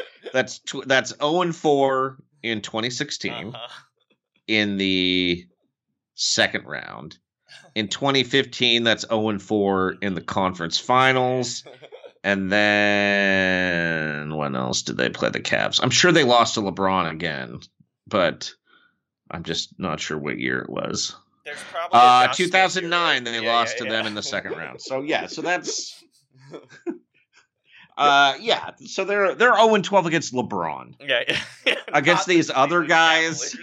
0-4 in 2016 in the second round. In 2015, that's 0-4 in the conference finals. And then when else did they play the Cavs? I'm sure they lost to LeBron again, but I'm just not sure what year it was. There's probably 2009 they lost to them in the second round. So yeah, so that's so they're 0-12 against LeBron. Yeah. Against these other guys.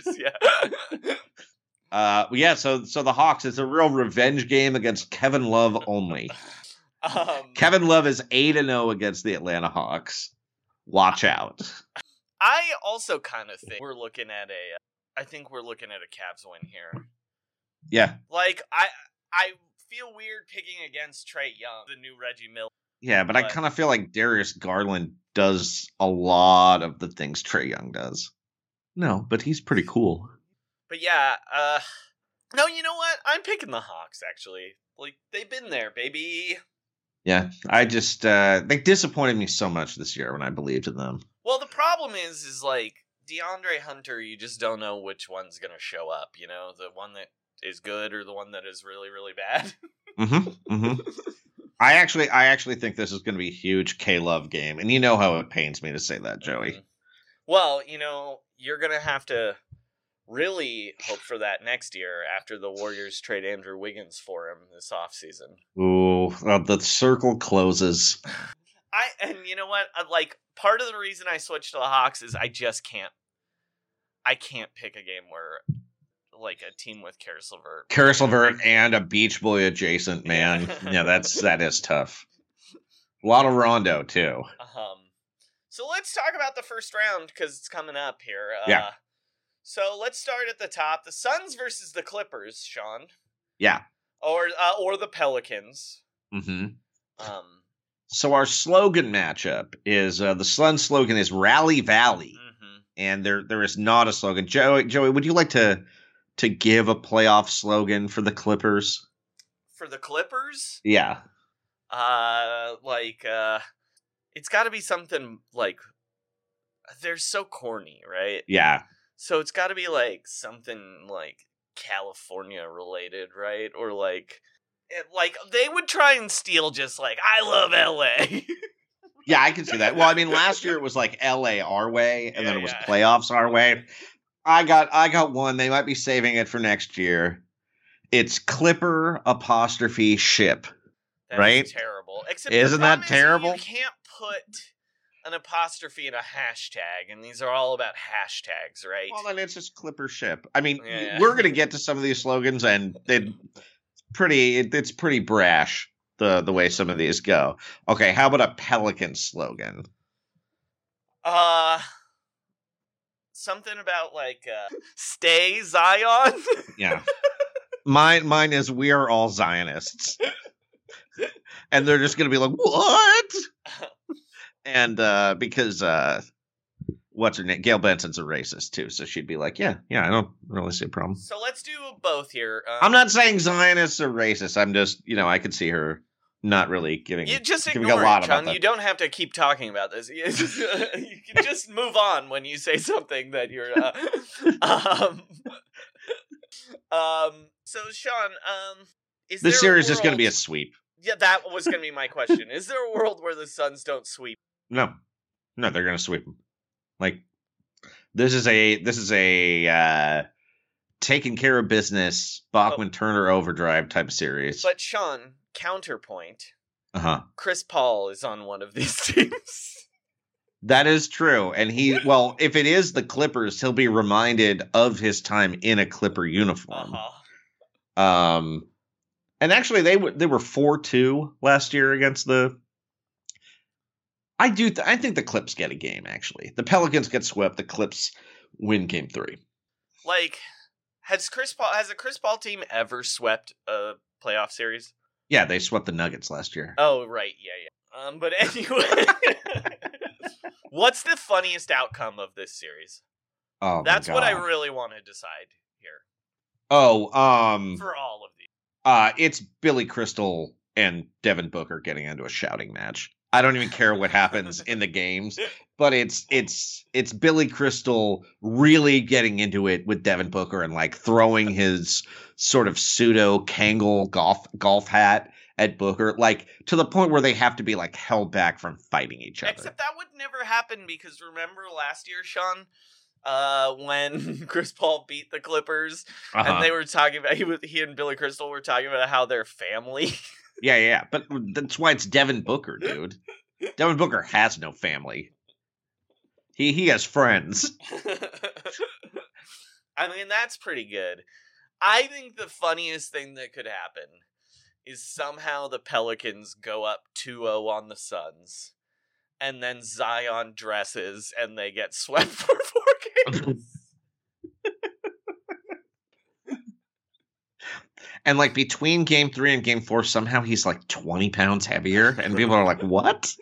Yeah. So the Hawks, it's a real revenge game against Kevin Love only. Kevin Love is 8-0 against the Atlanta Hawks. Watch out. I also kind of think we're looking at a Cavs win here. Yeah. Like, I feel weird picking against Trae Young, the new Reggie Miller. Yeah, but I kind of feel like Darius Garland does a lot of the things Trae Young does. No, but he's pretty cool. But yeah, no, you know what? I'm picking the Hawks, actually. Like, they've been there, baby. Yeah, I just they disappointed me so much this year when I believed in them. Well, the problem is like DeAndre Hunter, you just don't know which one's going to show up, you know, the one that is good or the one that is really, really bad. I actually think this is going to be a huge K-Love game, and you know how it pains me to say that, Joey. Well, you know, you're going to have to really hope for that next year after the Warriors trade Andrew Wiggins for him this offseason. Ooh, the circle closes. And you know what? Like, part of the reason I switched to the Hawks is I can't pick a game where, like, a team with Karis LeVert and a Beach Boy adjacent, man. Yeah, that is tough. A lot of Rondo, too. So let's talk about the first round, because it's coming up here. Yeah. So let's start at the top. The Suns versus the Clippers, Sean. Yeah. Or the Pelicans. So our slogan matchup is the Suns slogan is Rally Valley, and there is not a slogan. Joey, would you like to give a playoff slogan for the Clippers? For the Clippers? Yeah. It's got to be something like they're so corny, right? Yeah. So it's got to be like something like California related, right? Or like they would try and steal just like I love LA. Yeah, I can see that. Well, I mean, last year it was like LA our way, and then it was playoffs our way. I got one. They might be saving it for next year. It's Clipper ' ship. That right? Is terrible. Except isn't that terrible? You can't put an apostrophe in a hashtag, and these are all about hashtags, right? Well, then it's just Clipper ship. I mean, we're gonna get to some of these slogans, and it's pretty brash the way some of these go. Okay, how about a Pelican slogan? Something about like stay Zion. Yeah. Mine is we are all Zionists. And they're just gonna be like, what? And because what's her name? Gail Benson's a racist too, so she'd be like, yeah, I don't really see a problem. So let's do both here. I'm not saying Zionists are racist. I'm just, I could see her not really giving. You just giving ignore a lot it, John. about that. You don't have to keep talking about this. You can just move on when you say something that you're. So Sean, this series is going to be a sweep. Yeah, that was going to be my question. Is there a world where the Suns don't sweep? No, they're going to sweep them. Like this is a taking care of business Bachman Turner overdrive type of series. But Sean, counterpoint. Chris Paul is on one of these teams. That is true, and if it is the Clippers, he'll be reminded of his time in a Clipper uniform. And actually, they were 4-2 last year against the. I think the Clips get a game. Actually, the Pelicans get swept. The Clips win Game 3. Like, has a Chris Paul team ever swept a playoff series? Yeah, they swept the Nuggets last year. Oh right, yeah. But anyway, what's the funniest outcome of this series? Oh, that's what I really want to decide here. Oh, for all of these. It's Billy Crystal and Devin Booker getting into a shouting match. I don't even care what happens in the games, but it's Billy Crystal really getting into it with Devin Booker and like throwing his sort of pseudo Kangol golf hat at Booker, like to the point where they have to be like held back from fighting each other. Except that would never happen because remember last year, Sean, when Chris Paul beat the Clippers and they were talking about he and Billy Crystal were talking about how they're family. Yeah, but that's why it's Devin Booker, dude. Devin Booker has no family. He has friends. I mean, that's pretty good. I think the funniest thing that could happen is somehow the Pelicans go up 2-0 on the Suns, and then Zion dresses and they get swept for 4 games. And like between Game 3 and Game 4, somehow he's like 20 pounds heavier, and people are like, "What?"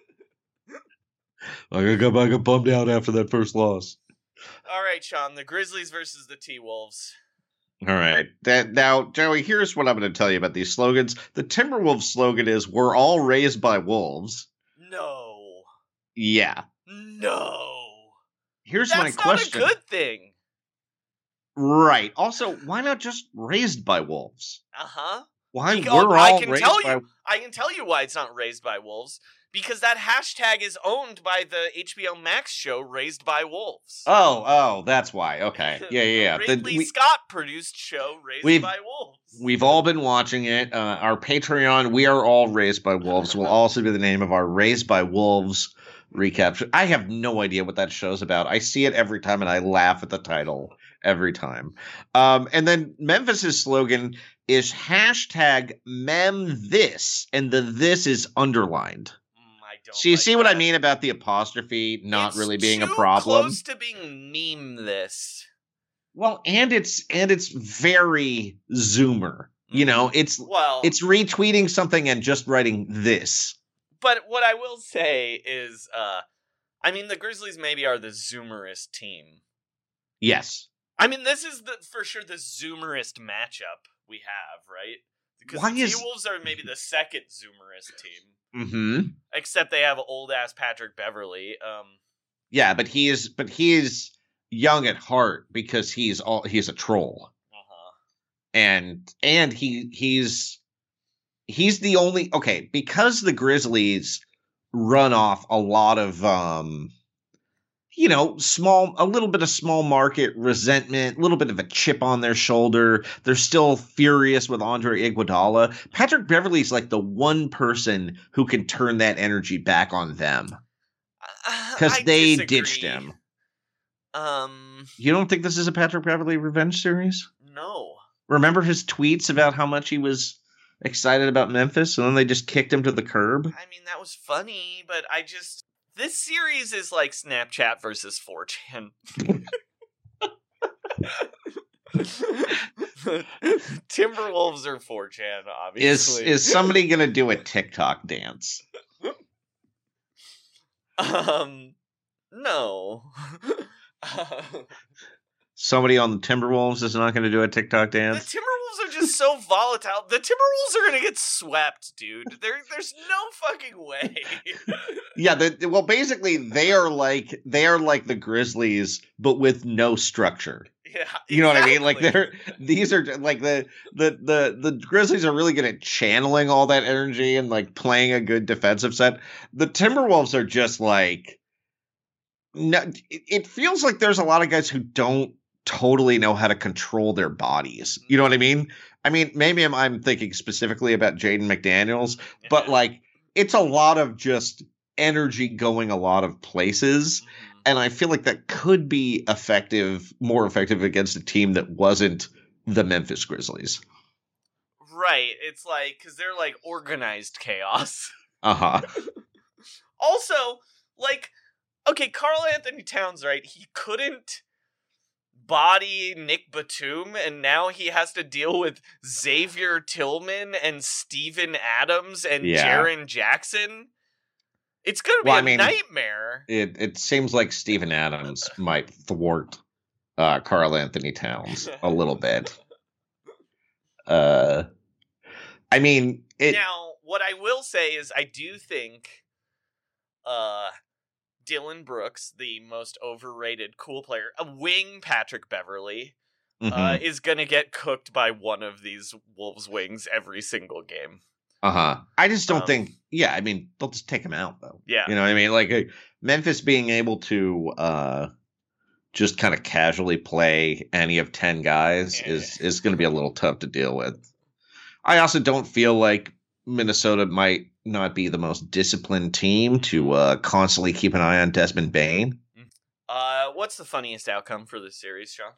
I got bummed out after that first loss. All right, Sean. The Grizzlies versus the T-Wolves. All right. Now, Joey, here's what I'm going to tell you about these slogans. The Timberwolves slogan is, "We're all raised by wolves." No. Yeah. No. Here's my question. That's not a good thing. Right. Also, why not just raised by wolves? Uh-huh. Why we're all raised by... I can tell you why it's not raised by wolves. Because that hashtag is owned by the HBO Max show Raised by Wolves. Oh, that's why. Okay. Yeah. Ridley Scott produced show Raised by Wolves. We've all been watching it. Our Patreon, We Are All Raised by Wolves, will also be the name of our Raised by Wolves recap. I have no idea what that show's about. I see it every time and I laugh at the title every time. And then Memphis's slogan is hashtag #memthis, and the "this" is underlined. So you see what I mean about the apostrophe not really being a problem? It's too close to being meme this. Well, and it's very Zoomer. You know, it's retweeting something and just writing "this." But what I will say is, I mean, the Grizzlies maybe are the Zoomerist team. Yes. I mean, this is for sure the Zoomerist matchup we have, right? Because the T-Wolves are maybe the second Zoomerist team. Mm-hmm. Except they have old ass Patrick Beverly. Yeah, but he is young at heart because he's a troll. Uh-huh. And he's the only because the Grizzlies run off a lot of a little bit of small market resentment, a little bit of a chip on their shoulder. They're still furious with Andre Iguodala. Patrick Beverly's like the one person who can turn that energy back on them. Because they ditched him. You don't think this is a Patrick Beverly revenge series? No. Remember his tweets about how much he was excited about Memphis, and then they just kicked him to the curb? I mean, that was funny, but this series is like Snapchat versus 4chan. Timberwolves or 4chan, obviously. Is somebody gonna do a TikTok dance? No. Somebody on the Timberwolves is not going to do a TikTok dance? The Timberwolves are just so volatile. The Timberwolves are going to get swept, dude. There's no fucking way. Yeah, basically they are like the Grizzlies, but with no structure. Yeah, you know what I mean? Like these are like the Grizzlies are really good at channeling all that energy and like playing a good defensive set. The Timberwolves are just like, no, it feels like there's a lot of guys who don't totally know how to control their bodies. You know what I mean? I mean, maybe I'm thinking specifically about Jaden McDaniels, but like it's a lot of just energy going a lot of places. And I feel like that could be more effective against a team that wasn't the Memphis Grizzlies. Right. It's like, because they're like organized chaos. Uh-huh. Also, like, okay, Karl Anthony Towns, right? He couldn't body Nick Batum, and now he has to deal with Xavier Tillman and Steven Adams and Jaren Jackson. It's going to be a nightmare. It seems like Steven Adams might thwart Karl Anthony Towns a little bit. I mean... Now, what I will say is I do think Dylan Brooks, the most overrated cool player, a wing Patrick Beverly, is going to get cooked by one of these Wolves wings every single game. Uh-huh. I just don't think... Yeah, I mean, they'll just take him out, though. Yeah. You know what I mean? Like, Memphis being able to just kind of casually play any of 10 guys is going to be a little tough to deal with. I also don't feel like Minnesota might not be the most disciplined team to constantly keep an eye on Desmond Bane. What's the funniest outcome for this series, Sean?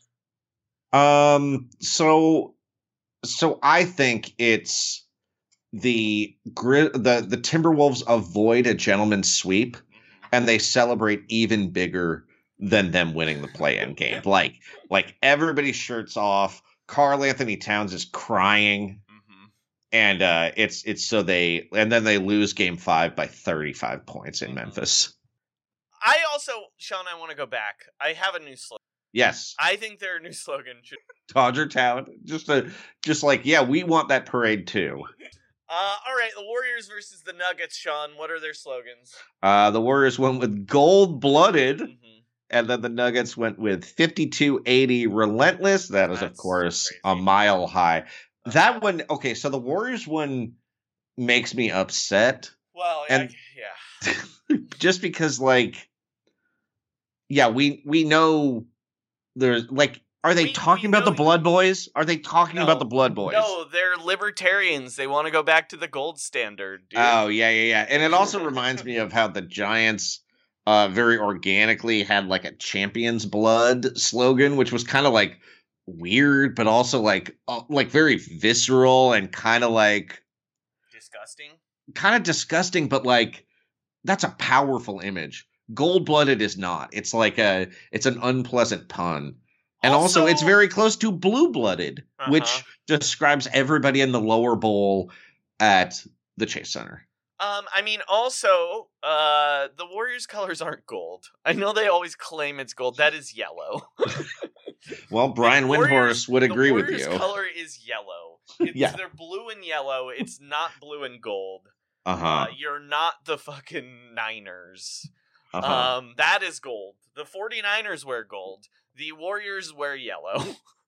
So I think it's the Timberwolves avoid a gentleman's sweep, and they celebrate even bigger than them winning the play-in game. Like everybody's shirts off. Karl Anthony Towns is crying. And then they lose game 5 by 35 points in Memphis. I also, Sean, I want to go back. I have a new slogan. Yes. I think their new slogan should Dodger Town. Just like, yeah, we want that parade too. All right, the Warriors versus the Nuggets, Sean. What are their slogans? The Warriors went with gold-blooded, and then the Nuggets went with 5280 relentless. That is, of course, crazy. A mile high. That one, okay, so the Warriors one makes me upset. Well, and yeah. Just because, like, yeah, we know there's, like, are they talking about the Blood Boys? Are they talking about the Blood Boys? No, they're libertarians. They want to go back to the gold standard, dude. Oh, yeah. And it also reminds me of how the Giants very organically had, like, a champion's blood slogan, which was kind of, like, weird, but also, like very visceral and kind of, like... disgusting? Kind of disgusting, but, like, that's a powerful image. Gold-blooded is not. It's like it's an unpleasant pun. And also it's very close to blue-blooded, which describes everybody in the lower bowl at the Chase Center. I mean, also, the Warriors' colors aren't gold. I know they always claim it's gold. That is yellow. Well, Brian Windhorst would agree with you. The Warriors' color is yellow. They're blue and yellow. It's not blue and gold. You're not the fucking Niners. That is gold. The 49ers wear gold. The Warriors wear yellow.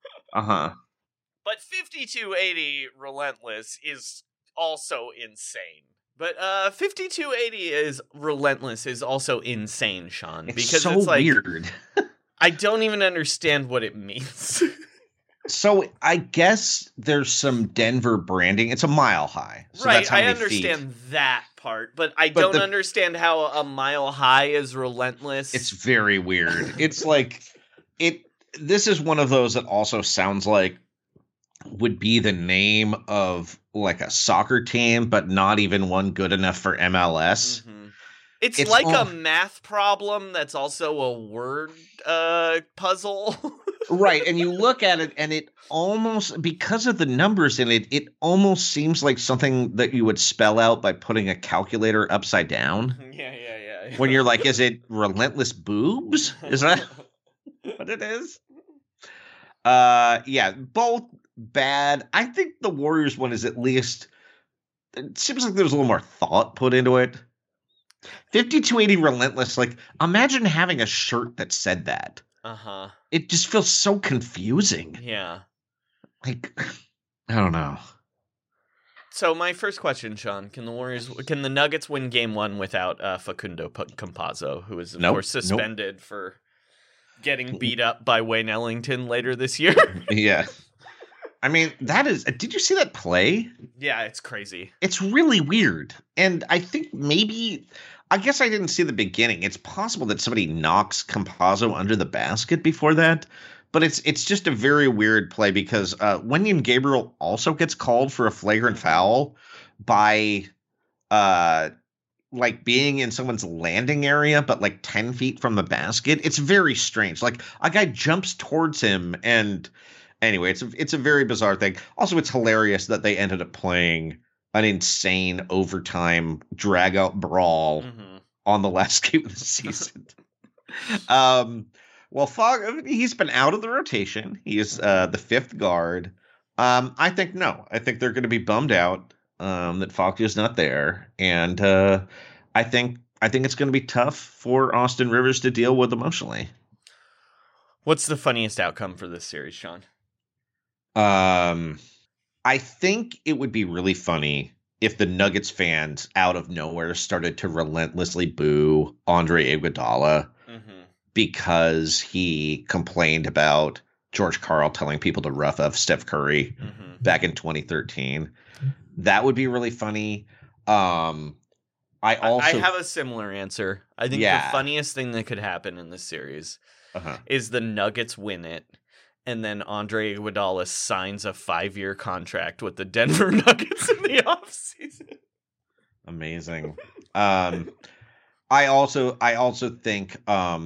But 5280 relentless is also insane. But 5280 is relentless is also insane, Sean. Because so it's like weird. I don't even understand what it means. So I guess there's some Denver branding. It's a mile high. So right, that's how I many understand feet. that part, but I don't understand how a mile high is relentless. It's very weird. It's like this is one of those that also sounds like would be the name of like a soccer team, but not even one good enough for MLS. It's like a math problem that's also a word puzzle. Right, and you look at it, and it almost, because of the numbers in it, it almost seems like something that you would spell out by putting a calculator upside down. Yeah. When you're like, is it relentless boobs? Is that what it is? Yeah, both bad. I think the Warriors one is at least, it seems like there's a little more thought put into it. 5280 relentless, like, imagine having a shirt that said that. It just feels so confusing. Yeah. Like, I don't know. So my first question, Sean, can the Nuggets win game 1 without Facundo Campazzo, who is of course suspended for getting beat up by Wayne Ellington later this year? Yeah. I mean, did you see that play? Yeah, it's crazy. It's really weird. And I think I guess I didn't see the beginning. It's possible that somebody knocks Campazzo under the basket before that. But it's just a very weird play because Wenyen Gabriel also gets called for a flagrant foul by like being in someone's landing area, but like 10 feet from the basket. It's very strange. Like a guy jumps towards him and anyway, it's a very bizarre thing. Also, it's hilarious that they ended up playing an insane overtime drag-out brawl on the last game of the season. Well, Fogg, he's been out of the rotation. He is the fifth guard. I think they're going to be bummed out that Fogg is not there, and I think it's going to be tough for Austin Rivers to deal with emotionally. What's the funniest outcome for this series, Sean? I think it would be really funny if the Nuggets fans out of nowhere started to relentlessly boo Andre Iguodala because he complained about George Karl telling people to rough up Steph Curry back in 2013. That would be really funny. I have a similar answer. I think the funniest thing that could happen in this series is the Nuggets win it, and then Andre Iguodala signs a 5-year contract with the Denver Nuggets in the offseason. Amazing. I also think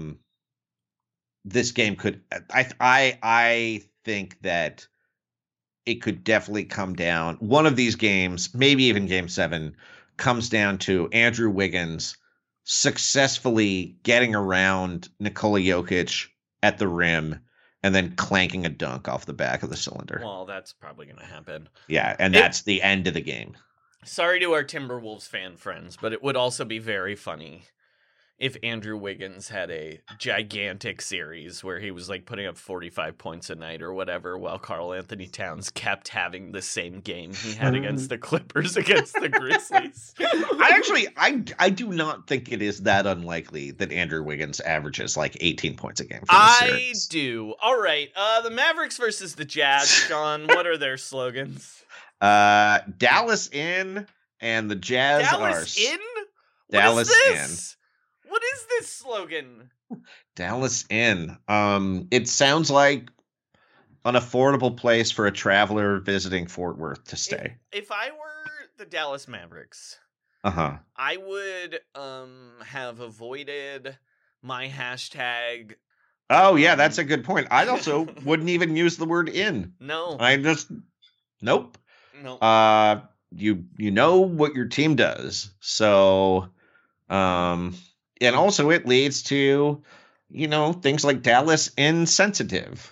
this game could. I think that it could definitely come down. One of these games, maybe even Game 7, comes down to Andrew Wiggins successfully getting around Nikola Jokic at the rim and then clanking a dunk off the back of the cylinder. Well, that's probably going to happen. Yeah, and that's the end of the game. Sorry to our Timberwolves fan friends, but it would also be very funny if Andrew Wiggins had a gigantic series where he was like putting up 45 points a night or whatever, while Karl Anthony Towns kept having the same game he had against the Clippers against the Grizzlies. I do not think it is that unlikely that Andrew Wiggins averages like 18 points a game. I do. All right. The Mavericks versus the Jazz, Sean. What are their slogans? Dallas in and the Jazz Dallas in? Dallas in. What is this slogan? Dallas in. It sounds like an affordable place for a traveler visiting Fort Worth to stay. If I were the Dallas Mavericks, I would have avoided my hashtag. Oh yeah, that's a good point. I also wouldn't even use the word in. No. Nope. No. You know what your team does. So and also it leads to, things like Dallas insensitive.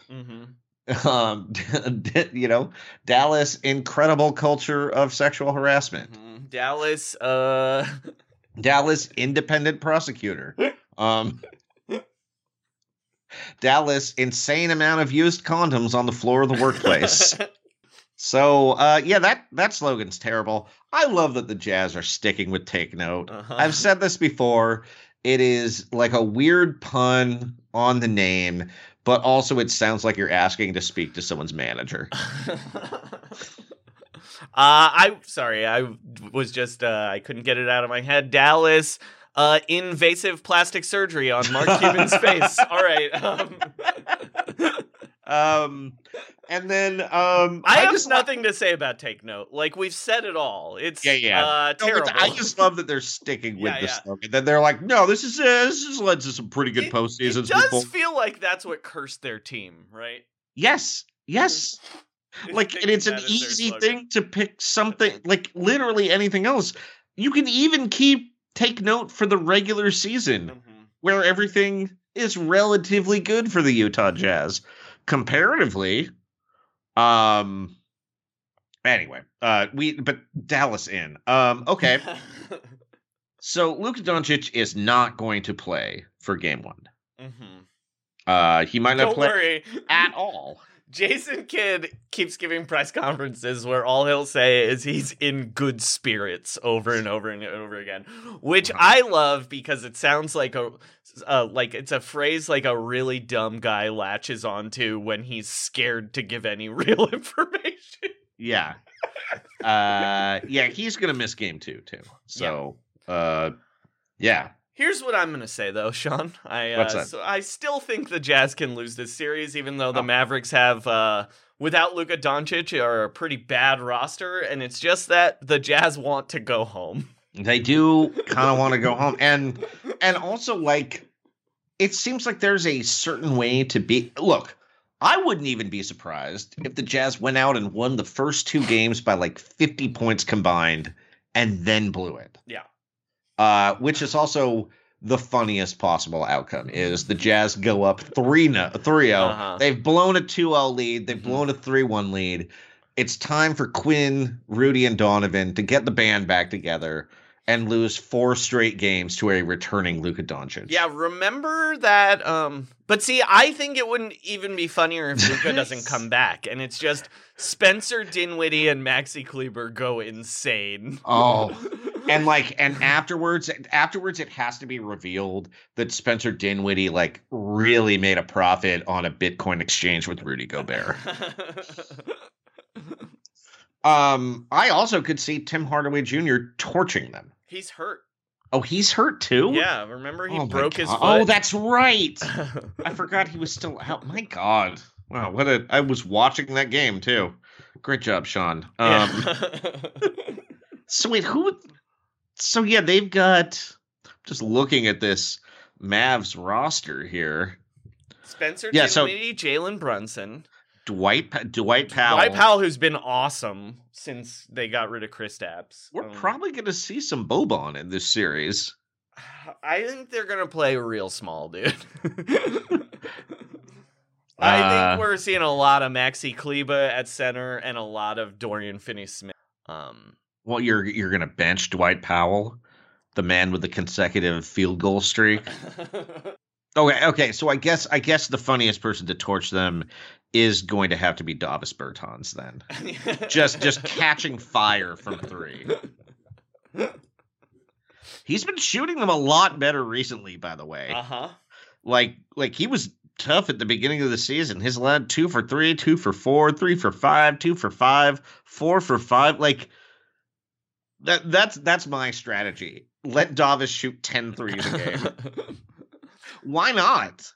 Dallas incredible culture of sexual harassment. Dallas Dallas independent prosecutor. Dallas insane amount of used condoms on the floor of the workplace. So, that slogan's terrible. I love that the Jazz are sticking with Take Note. I've said this before. It is like a weird pun on the name, but also it sounds like you're asking to speak to someone's manager. I couldn't get it out of my head. Dallas, invasive plastic surgery on Mark Cuban's face. All right. And then I have nothing to say about Take Note. Like, we've said it all. It's terrible. I just love that they're sticking with the slogan. Then they're like, no, this has led to some pretty good postseasons. It does feel like that's what cursed their team, right? Yes. Like, and it's an easy thing to pick something, like literally anything else. You can even keep Take Note for the regular season, where everything is relatively good for the Utah Jazz. Comparatively, but Dallas in. Okay. So Luka Doncic is not going to play for game 1. He might not play at all. Jason Kidd keeps giving press conferences where all he'll say is he's in good spirits over and over and over again, which I love because it sounds like it's a phrase like a really dumb guy latches onto when he's scared to give any real information. Yeah. He's going to miss game 2 too. So, yeah. Here's what I'm going to say, though, Sean. What's that? So I still think the Jazz can lose this series, even though the Mavericks have, without Luka Doncic, are a pretty bad roster, and it's just that the Jazz want to go home. They do kind of want to go home. And also, like, it seems like there's a certain way to be... Look, I wouldn't even be surprised if the Jazz went out and won the first 2 games by, like, 50 points combined and then blew it. Yeah. Which is also the funniest possible outcome is the Jazz go up 3-0. They've blown a 2-0 lead. They've blown a 3-1 lead. It's time for Quinn, Rudy, and Donovan to get the band back together and lose 4 straight games to a returning Luka Doncic. Yeah, remember that. But see, I think it wouldn't even be funnier if Luka doesn't come back. And it's just Spencer Dinwiddie and Maxi Kleber go insane. Oh, and afterwards it has to be revealed that Spencer Dinwiddie really made a profit on a Bitcoin exchange with Rudy Gobert. I also could see Tim Hardaway Jr. torching them. He's hurt. Oh, he's hurt too? Yeah, remember he broke his foot? Oh, that's right. I forgot he was still out. My God. Wow, I was watching that game too. Great job, Sean. So wait, so yeah, they've got, just looking at this Mavs roster here. Spencer Dinwiddie, Jalen Brunson. Dwight Powell. Dwight Powell, who's been awesome since they got rid of Kristaps. We're probably going to see some Boban in this series. I think they're going to play real small, dude. I think we're seeing a lot of Maxi Kleba at center and a lot of Dorian Finney-Smith. Well, you're gonna bench Dwight Powell, the man with the consecutive field goal streak. Okay. So I guess the funniest person to torch them is going to have to be Davis Bertans then. just catching fire from three. He's been shooting them a lot better recently, by the way. Like he was tough at the beginning of the season. His led 2 for 3, 2 for 4, 3 for 5, 2 for 5, 4 for 5. Like that's my strategy. Let Davis shoot 10 threes a game. Why not?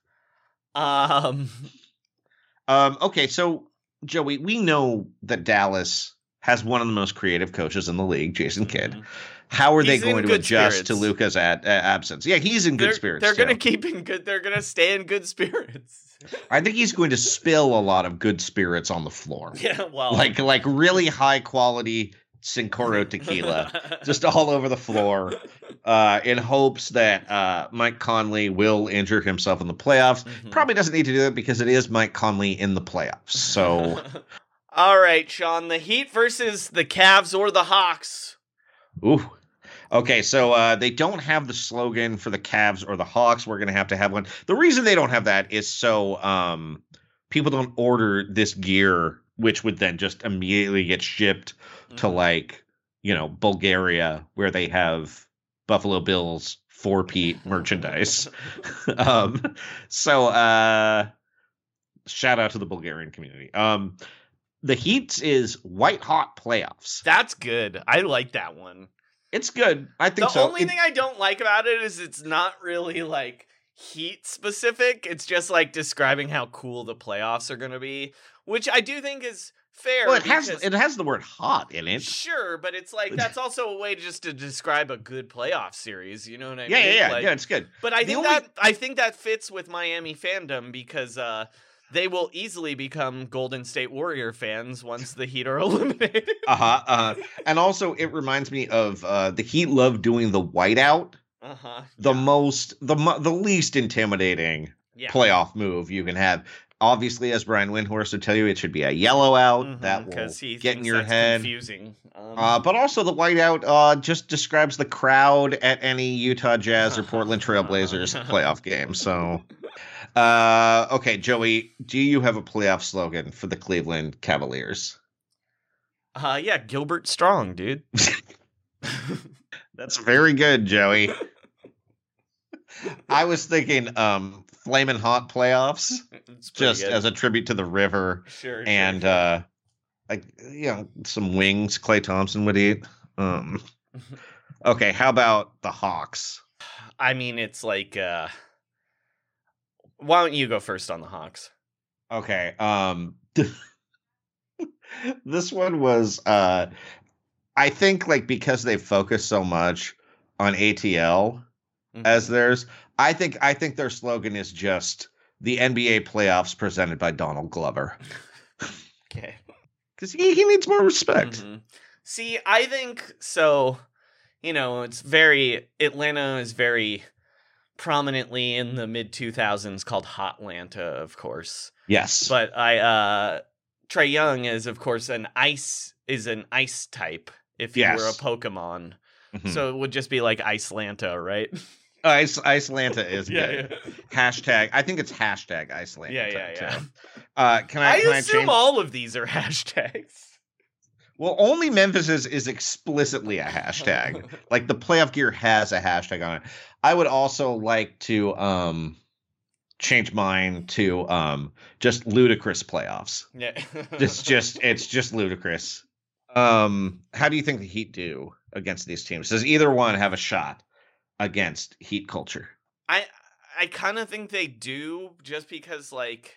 Okay, so Joey, we know that Dallas has one of the most creative coaches in the league, Jason Kidd. How are they going to adjust to Luka's absence? Yeah, he's in good spirits. They're going to keep in good. They're going to stay in good spirits. I think he's going to spill a lot of good spirits on the floor. Yeah, well, like really high quality Cincoro tequila, just all over the floor, in hopes that Mike Conley will injure himself in the playoffs. Probably doesn't need to do that because it is Mike Conley in the playoffs. So, all right, Sean, the Heat versus the Cavs or the Hawks. Ooh. Okay, so they don't have the slogan for the Cavs or the Hawks. We're going to have one. The reason they don't have that is so people don't order this gear, which would then just immediately get shipped to, like, Bulgaria, where they have Buffalo Bills 4-peat merchandise. So shout out to the Bulgarian community. The Heat's is white hot playoffs. That's good. I like that one. It's good. I think so. The only thing I don't like about it is it's not really like Heat specific. It's just like describing how cool the playoffs are going to be, which I do think is fair. Well, it has the word hot in it. Sure, but it's like that's also a way just to describe a good playoff series. You know what I mean? Yeah, like, yeah, it's good. But I think that fits with Miami fandom because they will easily become Golden State Warrior fans once the Heat are eliminated. And also, it reminds me of the Heat love doing the whiteout. The least intimidating playoff move you can have. Obviously, as Brian Windhorst would tell you, it should be a yellow out. That will get in your head. Confusing. But also, the whiteout just describes the crowd at any Utah Jazz or Portland Trail Blazers playoff game. So. Okay, Joey, do you have a playoff slogan for the Cleveland Cavaliers? Yeah, Gilbert Strong, dude. That's very good, Joey. I was thinking Flamin' Hot Playoffs, just good. As a tribute to the river. Sure. And some wings Klay Thompson would eat. Okay, how about the Hawks? I mean, it's like why don't you go first on the Hawks? Okay. This one was I think because they focus so much on ATL as theirs, I think their slogan is just the NBA playoffs presented by Donald Glover. Okay. Because he needs more respect. See, I think so, it's Atlanta is very prominently in the mid-2000s called Hotlanta, of course. Yes. But Trae Young is, of course, an ice type if you were a Pokemon. So it would just be like Icelanta, right? Icelanta is good. Yeah. Hashtag, I think it's hashtag Icelanta. Yeah. Can I assume change? all of these are hashtags. Well, only Memphis is explicitly a hashtag. Like the playoff gear has a hashtag on it. I would also like to change mine to just ludicrous playoffs. Yeah. it's just ludicrous. How do you think the Heat do against these teams? Does either one have a shot against Heat culture? I kind of think they do, just because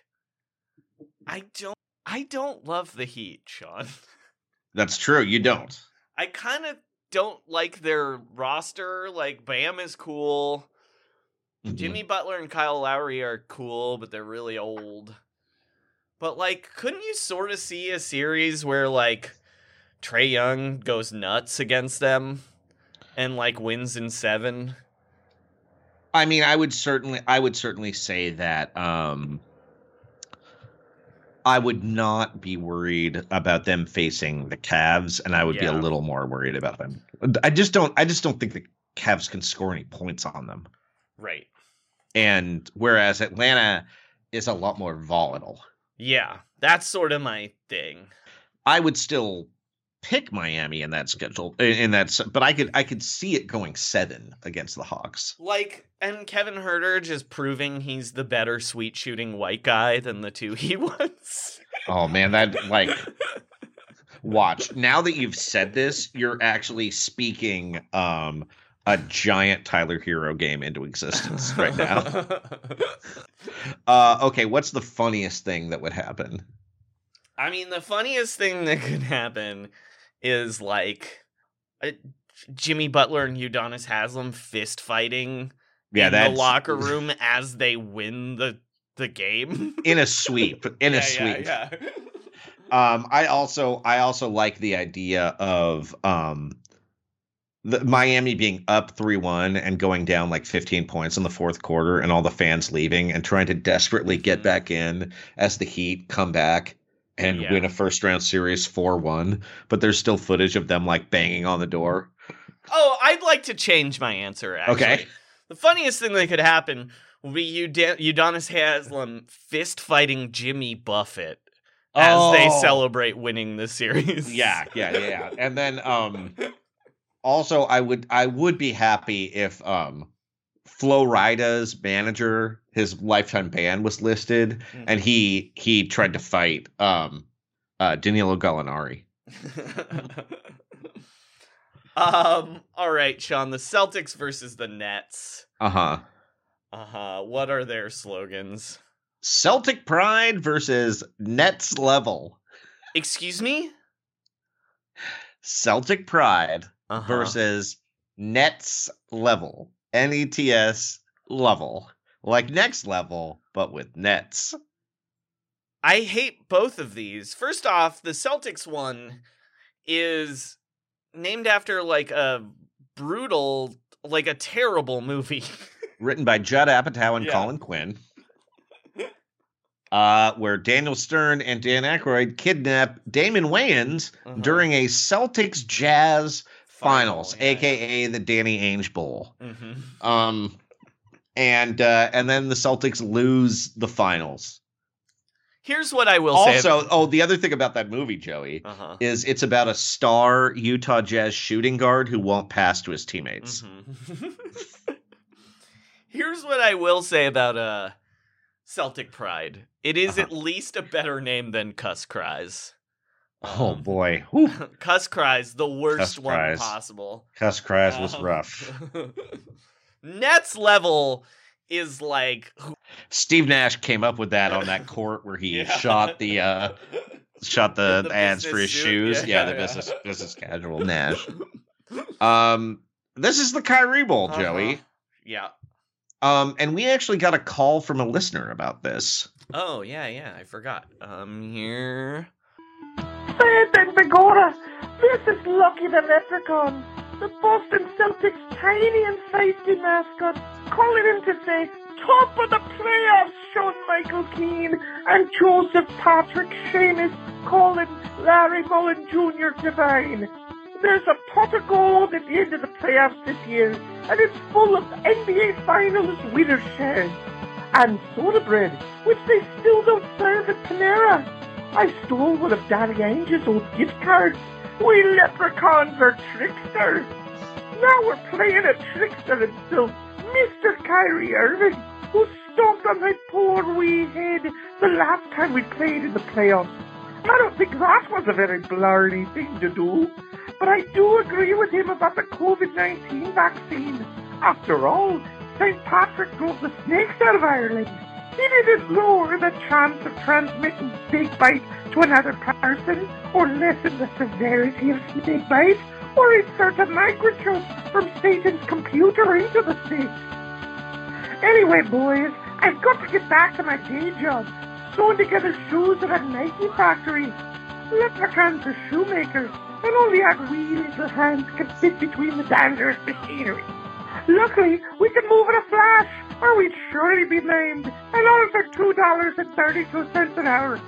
I don't love the Heat, Sean. That's true. You don't. I kind of don't like their roster. Like, Bam is cool. Jimmy Butler and Kyle Lowry are cool, but they're really old. But, couldn't you sort of see a series where, Trae Young goes nuts against them and, wins in 7? I mean, I would certainly say that, I would not be worried about them facing the Cavs, and I would be a little more worried about them. I just don't think the Cavs can score any points on them. Right. And whereas Atlanta is a lot more volatile. Yeah, that's sort of my thing. I would still pick Miami in that schedule, but I could see it going 7 against the Hawks. Like, and Kevin Huerter just proving he's the better sweet shooting white guy than the two he was. Oh man, that like, watch. Now that you've said this, you're actually speaking a giant Tyler Hero game into existence right now. Okay, what's the funniest thing that would happen? I mean, the funniest thing that could happen is like Jimmy Butler and Udonis Haslem fist fighting in the locker room as they win the game in a sweep. Yeah. I also like the idea of the Miami being up 3-1 and going down like 15 points in the fourth quarter, and all the fans leaving and trying to desperately get back in as the Heat come back and win a first round series 4-1, but there's still footage of them like banging on the door. Oh, I'd like to change my answer, actually. Okay. The funniest thing that could happen would be Udonis Haslem fist fighting Jimmy Buffett as they celebrate winning the series. Yeah. And then also I would be happy if Flo Rida's manager, his lifetime ban was listed, and he tried to fight Danilo Gallinari. All right, Sean, the Celtics versus the Nets. What are their slogans? Celtic pride versus Nets level. Excuse me? Celtic pride versus Nets level. NETS level. Like next level, but with Nets. I hate both of these. First off, the Celtics one is named after like a brutal, like a terrible movie. Written by Judd Apatow and Colin Quinn. Where Daniel Stern and Dan Aykroyd kidnap Damon Wayans during a Celtics Jazz finals, aka the Danny Ainge Bowl. And then the Celtics lose the finals. Here's what I will say. Also, the other thing about that movie, Joey, is it's about a star Utah Jazz shooting guard who won't pass to his teammates. Here's what I will say about Celtic Pride. It is at least a better name than Cuss Cries. Oh boy. Cuss Cries, the worst one possible. Cuss Cries was rough. Nets level is like Steve Nash came up with that on that court where he shot the ads for his shoes. The business casual Nash. This is the Kyrie Bowl, Joey. Yeah. And we actually got a call from a listener about this. Oh, yeah, I forgot. Here. Fans and Begora, this is Lucky the Leprechaun, the Boston Celtics' tiny and feisty mascot, calling in to say, top of the playoffs, Shawn Michael Keane and Joseph Patrick Seamus calling Larry Mullen Jr. divine. There's a pot of gold at the end of the playoffs this year, and it's full of NBA Finals winner shares. And soda bread, which they still don't serve at Panera. I stole one of Danny Ainge's old gift cards. We leprechauns are tricksters. Now we're playing a trickster himself, Mr. Kyrie Irving, who stomped on my poor wee head the last time we played in the playoffs. I don't think that was a very blarney thing to do, but I do agree with him about the COVID-19 vaccine. After all, St. Patrick drove the snakes out of Ireland. He didn't lower the chance of transmitting snake bite to another person, or lessen the severity of snake bite, or insert a microchip from Satan's computer into the snake. Anyway, boys, I've got to get back to my day job, sewing together shoes at a Nike factory. Leprechauns are shoemakers, and only our wee little hands can fit between the dangerous machinery. Luckily, we can move in a flash, or we'd surely be named, and all for $2.32 an hour.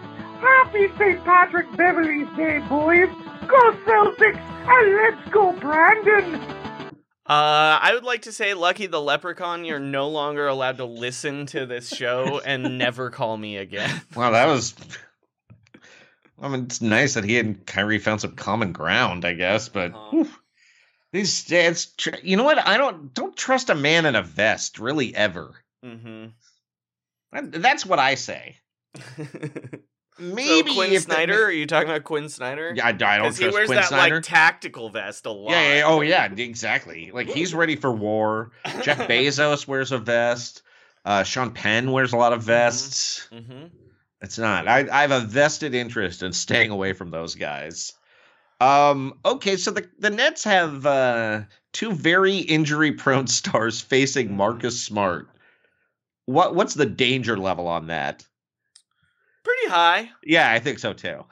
Happy St. Patrick Beverly's Day, boys. Go Celtics and let's go Brandon. I would like to say, Lucky the Leprechaun, you're no longer allowed to listen to this show and never call me again. Wow, that was... I mean, it's nice that he and Kyrie found some common ground, I guess, but... These dads... You know what? I don't trust a man in a vest, really, ever. Mm-hmm. That's what I say. Maybe so Quinn Snyder? Are you talking about Quinn Snyder? Yeah, I don't trust Quinn Snyder. He wears that like tactical vest a lot. Yeah, oh yeah, exactly. Like he's ready for war. Jeff Bezos wears a vest. Sean Penn wears a lot of vests. Mm-hmm. It's not. I have a vested interest in staying away from those guys. Okay, so the Nets have two very injury-prone stars facing Marcus Smart. What's the danger level on that? Pretty high. Yeah, I think so too.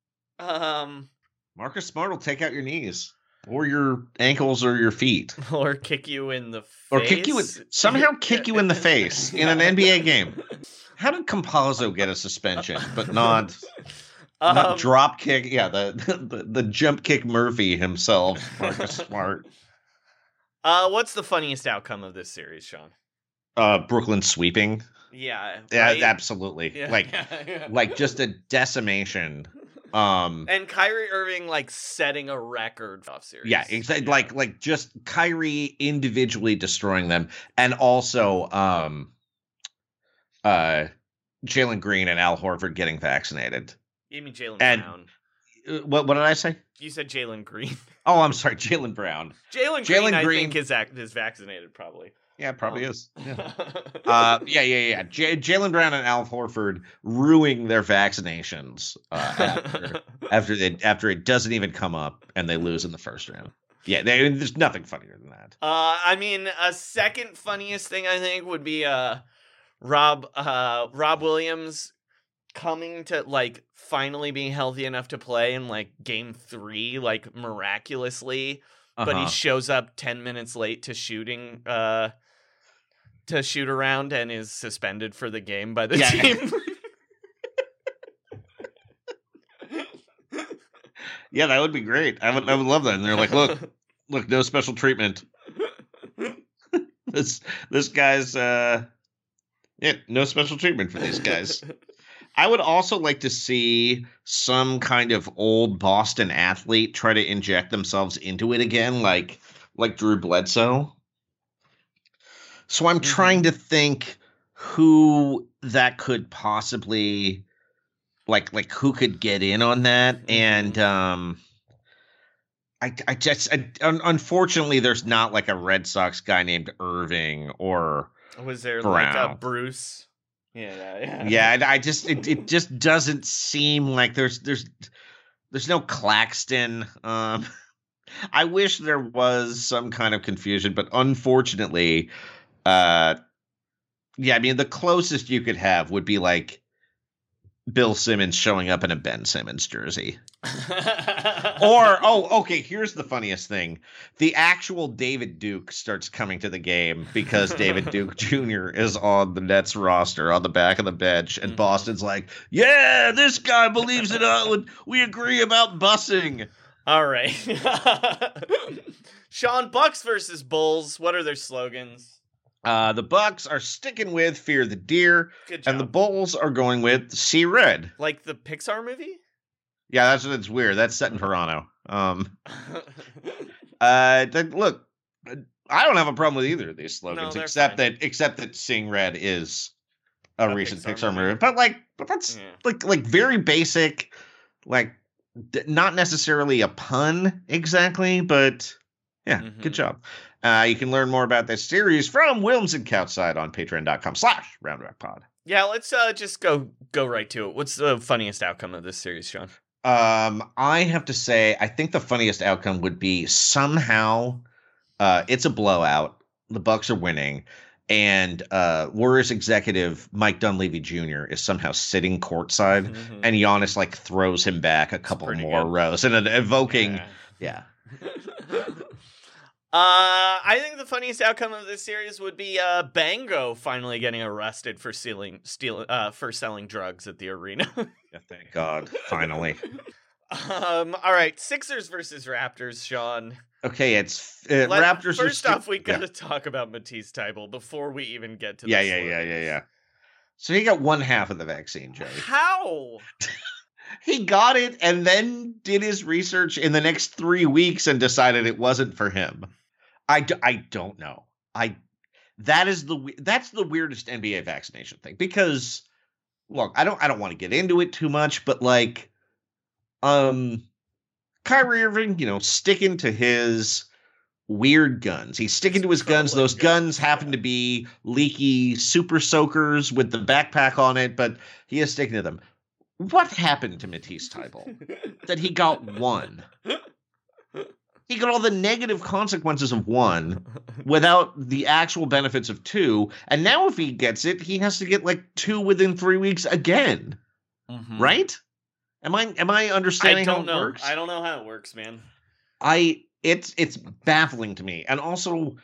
Marcus Smart will take out your knees or your ankles or your feet, or kick you in the face, or kick you in the face in an NBA game. How did Campazzo get a suspension, but not drop kick? Yeah, the jump kick Murphy himself, Marcus Smart. What's the funniest outcome of this series, Sean? Brooklyn sweeping. Yeah, right? Yeah, absolutely. Yeah, like just a decimation. And Kyrie Irving like setting a record off series. Yeah, exactly. Yeah. Like just Kyrie individually destroying them, and also Jalen Green and Al Horford getting vaccinated. You mean Jaylen Brown? What did I say? You said Jalen Green. Oh, I'm sorry, Jalen Brown. Jalen Green, I think is vaccinated probably. Yeah, it probably is. Yeah. Jaylen Brown and Al Horford ruining their vaccinations after it doesn't even come up and they lose in the first round. Yeah, there's nothing funnier than that. I mean, a second funniest thing I think would be Rob Williams coming to like finally being healthy enough to play in like game 3, like miraculously, but he shows up 10 minutes late to shooting. To shoot around and is suspended for the game by the team. Yeah, that would be great. I would love that. And they're like, look, no special treatment. This guy's no special treatment for these guys. I would also like to see some kind of old Boston athlete try to inject themselves into it again, like Drew Bledsoe. So I'm trying to think who that could possibly like who could get in on that. And unfortunately there's not like a Red Sox guy named Irving or was there Brown. Like a Bruce? Yeah. It just doesn't seem like there's no Claxton. I wish there was some kind of confusion, but unfortunately, I mean, the closest you could have would be like Bill Simmons showing up in a Ben Simmons jersey. Okay, here's the funniest thing. The actual David Duke starts coming to the game because David Duke Jr. is on the Nets roster on the back of the bench, and Boston's like, yeah, this guy believes in us. We agree about busing. All right. Sean, Bucks versus Bulls. What are their slogans? The Bucks are sticking with Fear the Deer, Good job. And the Bulls are going with See Red. Like the Pixar movie? Yeah, that's weird. That's set in Toronto. Look, I don't have a problem with either of these slogans, except that Seeing Red is a recent Pixar movie. But that's like very basic, like not necessarily a pun exactly, but yeah, good job. You can learn more about this series from Wilms and Couchside on patreon.com/RoundRockPod. Yeah, let's just go right to it. What's the funniest outcome of this series, Sean? I have to say, I think the funniest outcome would be somehow it's a blowout. The Bucks are winning. And Warriors executive Mike Dunleavy Jr. is somehow sitting courtside, and Giannis like throws him back a couple more rows and evoking, I think the funniest outcome of this series would be Bango finally getting arrested for selling drugs at the arena. Yeah, thank God, finally. All right, Sixers versus Raptors, Sean. Okay, it's Raptors. First off, we got to talk about Matisse Thybulle before we even get to the Yeah. So he got one half of the vaccine, Joey. How? He got it and then did his research in the next 3 weeks and decided it wasn't for him. I don't know. That's the weirdest NBA vaccination thing, because look, I don't want to get into it too much, but like Kyrie Irving, sticking to his weird guns. He's sticking to his guns. Those guns happen to be leaky super soakers with the backpack on it, but he is sticking to them. What happened to Matisse Thybulle that he got one? He got all the negative consequences of one without the actual benefits of two. And now if he gets it, he has to get like two within 3 weeks again. Mm-hmm. Right? Am I understanding how it works? I don't know how it works, man. It's baffling to me. And also,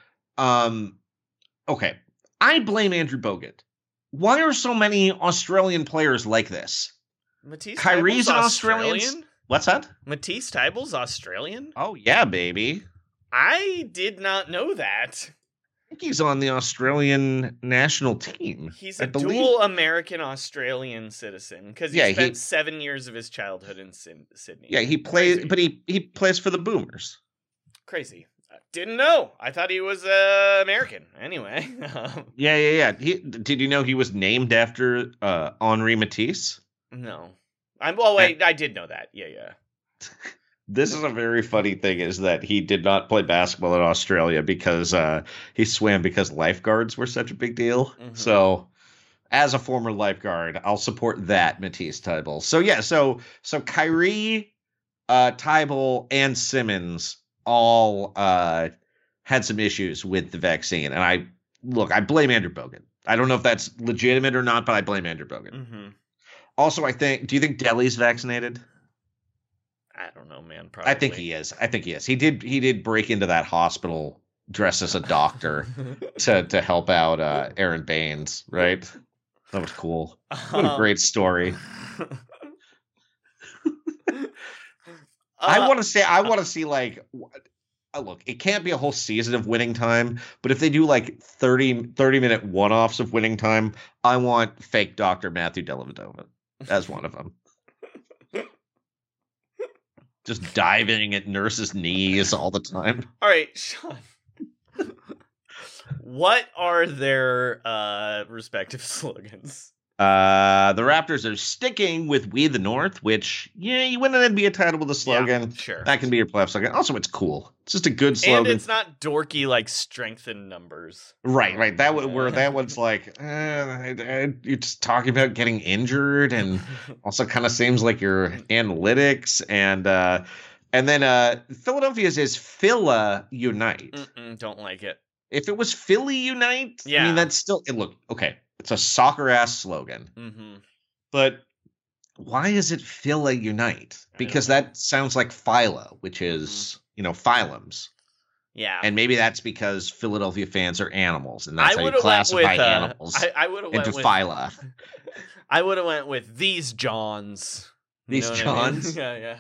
okay, I blame Andrew Bogut. Why are so many Australian players like this? Matisse Kyrie's an Australian. What's that? Matisse Thybulle's Australian? Oh yeah, baby. I did not know that. I think he's on the Australian national team. He's a dual American-Australian citizen because he spent 7 years of his childhood in Sydney. Yeah, he plays, but he plays for the Boomers. Crazy. Didn't know. I thought he was American. Anyway. Yeah. Did you know he was named after Henri Matisse? No. I did know that. Yeah. This is a very funny thing, is that he did not play basketball in Australia because he swam because lifeguards were such a big deal. Mm-hmm. So as a former lifeguard, I'll support that, Matisse Thybulle. So yeah, so Kyrie, Thybulle, and Simmons all had some issues with the vaccine. And I blame Andrew Bogut. I don't know if that's legitimate or not, but I blame Andrew Bogut. Mm-hmm. Also, do you think Delhi's vaccinated? I don't know, man. Probably. I think he is. He did break into that hospital dressed as a doctor to help out Aaron Baines, right? That was cool. What a great story. I want to see like, look, it can't be a whole season of Winning Time, but if they do like 30-minute one-offs of Winning Time, I want fake Dr. Matthew Dellavedova as one of them. Just diving at nurses' knees all the time. All right, Sean. What are their respective slogans? The Raptors are sticking with "We the North," which, you win an NBA title with a slogan. Yeah, sure. That can be your playoff slogan. Also, it's cool. It's just a good slogan. And it's not dorky like strength in numbers. Right. That one's like, you're just talking about getting injured, and also kind of seems like your analytics. And then Philadelphia's is Phila Unite. Don't like it. If it was Philly Unite, yeah. I mean, that's still, look, okay. It's a soccer-ass slogan. Mm-hmm. But why is it Phila Unite? Because that sounds like phyla, which is, phylums. Yeah. And maybe that's because Philadelphia fans are animals, and that's how you classify animals into phyla. I would have went with these Johns. These Johns? Yeah.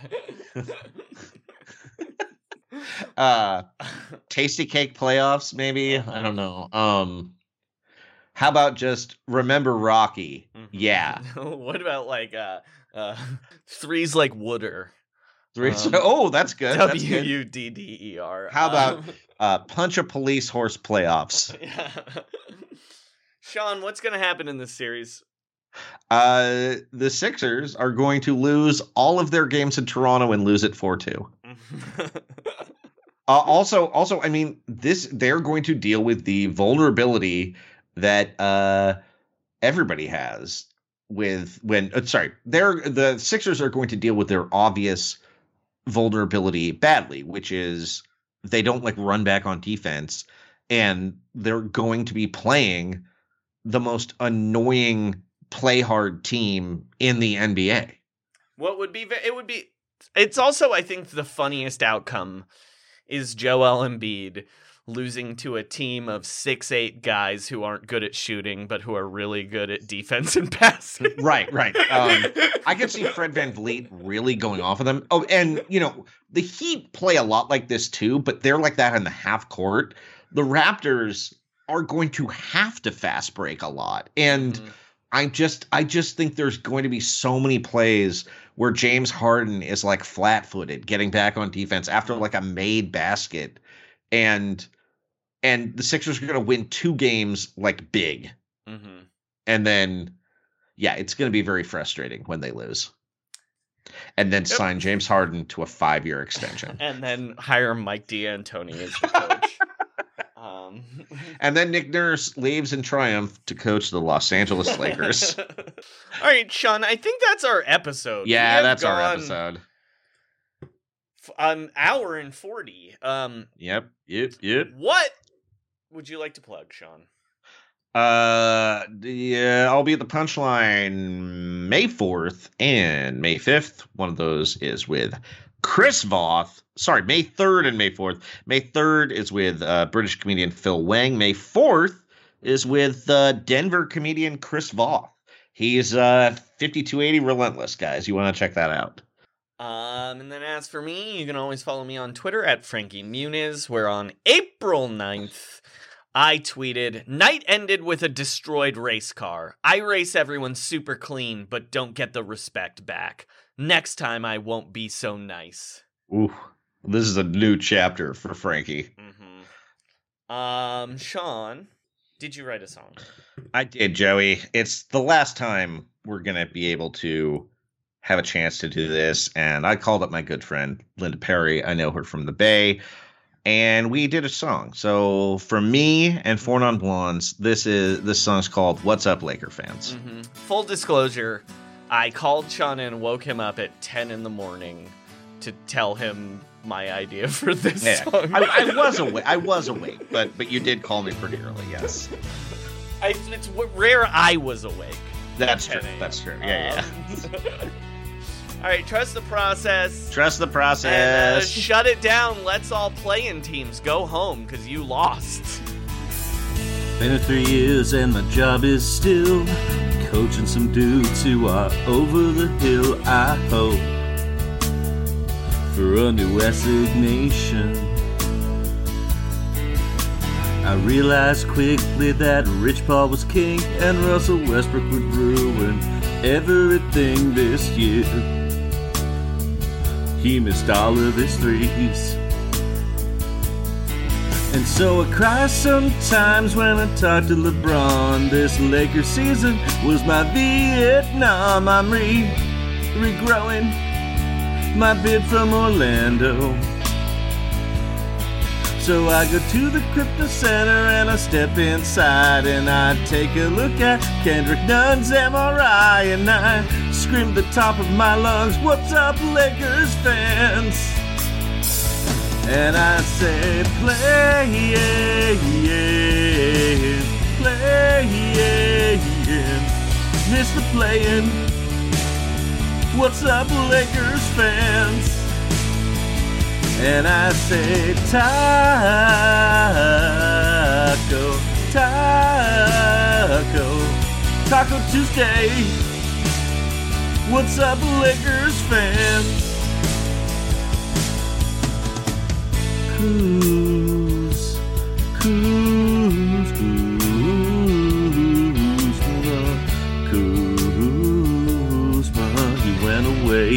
Tasty Cake Playoffs, maybe? I don't know. How about just Remember Rocky? Mm-hmm. Yeah. What about like Threes Like Wooder? That's good. WUDDER. How about Punch a Police Horse Playoffs? Yeah. Sean, what's going to happen in this series? The Sixers are going to lose all of their games in Toronto and lose it 4-2. Also, I mean, they're going to deal with the vulnerability that everybody has the Sixers are going to deal with their obvious vulnerability badly, which is they don't like run back on defense, and they're going to be playing the most annoying play hard team in the NBA. It's also, I think, the funniest outcome is Joel Embiid losing to a team of 6'8" guys who aren't good at shooting, but who are really good at defense and passing. Right. I could see Fred VanVleet really going off of them. Oh, and, the Heat play a lot like this too, but they're like that in the half court. The Raptors are going to have to fast break a lot. And I just think there's going to be so many plays where James Harden is like flat-footed, getting back on defense after like a made basket. And the Sixers are going to win 2 games like big. Mm-hmm. And then, it's going to be very frustrating when they lose. And then sign James Harden to a 5-year extension. And then hire Mike D'Antoni as the coach. And then Nick Nurse leaves in triumph to coach the Los Angeles Lakers. All right, Sean, I think that's our episode. Yeah, that's our episode. An hour and 40. Yep. What would you like to plug, Sean? I'll be at the Punchline May 4th and May 5th. One of those is with Chris Voth. Sorry, May 3rd and May 4th. May 3rd is with British comedian Phil Wang. May 4th is with Denver comedian Chris Voth. He's 5280 Relentless, guys. You want to check that out. And then as for me, you can always follow me on Twitter at Frankie Muniz, where on April 9th, I tweeted, "Night ended with a destroyed race car. I race everyone super clean, but don't get the respect back. Next time I won't be so nice." Ooh, this is a new chapter for Frankie. Mm-hmm. Sean, did you write a song? I did, Joey. It's the last time we're going to be able to have a chance to do this, and I called up my good friend, Linda Perry. I know her from the Bay, and we did a song. So for me and Four Non Blondes, this song's called What's Up, Laker Fans. Mm-hmm. Full disclosure, I called Sean and woke him up at 10 in the morning to tell him my idea for this song. I was awake, but you did call me pretty early, yes. It's rare I was awake. That's true. Yeah. All right, trust the process. And, shut it down. Let's all play in teams. Go home, because you lost. Been 3 years and my job is still coaching some dudes who are over the hill. I hope for a new assignation. I realized quickly that Rich Paul was king and Russell Westbrook would ruin everything this year. He missed all of his threes. And so I cry sometimes when I talk to LeBron. This Lakers season was my Vietnam. I'm regrowing my bid from Orlando. So I go to the Crypto Center and I step inside and I take a look at Kendrick Nunn's MRI and I scream at the top of my lungs, "What's up, Lakers fans?" And I say, playing, miss the playing. What's up, Lakers fans? And I say, Taco Tuesday. What's up, Lakers fans? Kuzma, he went away.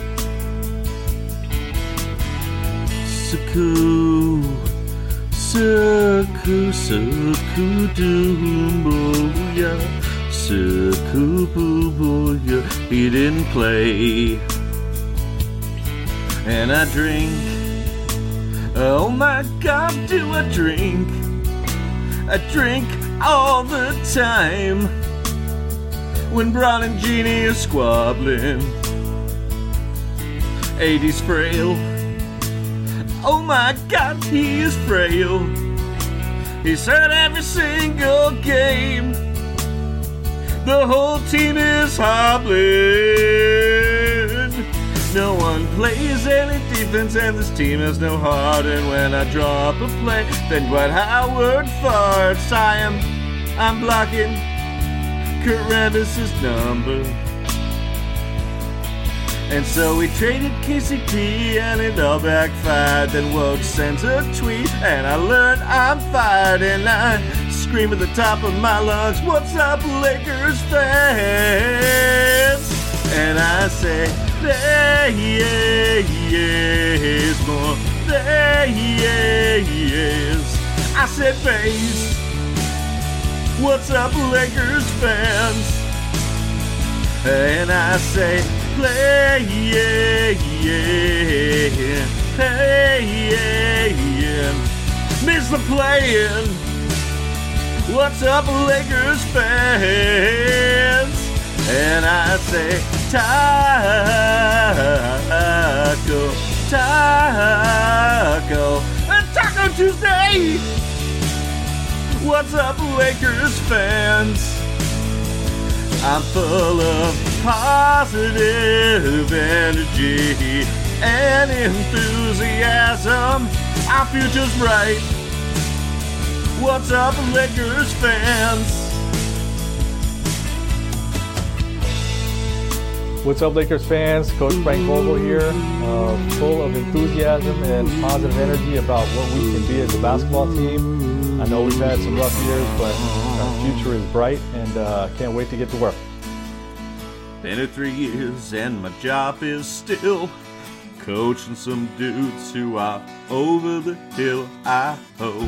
Sukubuya, he didn't play. And I drink, oh my God, do I drink? I drink all the time. When Bron and Jeannie are squabbling, AD's frail. Oh my God, he is frail. He's hurt every single game. The whole team is hobbling. No one plays any defense and this team has no heart. And when I drop a play, then Dwight Howard farts. I'm blocking Kurt Rambis' number. And so we traded KCP and it all backfired. Then Woj sent a tweet and I learned I'm fired. And I scream at the top of my lungs, what's up, Lakers fans? And I say, there is more, there is. I said, bass, what's up, Lakers fans? And I say, play, miss the playing. What's up, Lakers fans? And I say, Taco Tuesday. What's up, Lakers fans? I'm full of positive energy and enthusiasm. Our future's bright. What's up, Lakers fans? What's up, Lakers fans? Coach Frank Vogel here, full of enthusiasm and positive energy about what we can be as a basketball team. I know we've had some rough years, but our future is bright, and can't wait to get to work. Been here 3 years, and my job is still coaching some dudes who are over the hill. I hope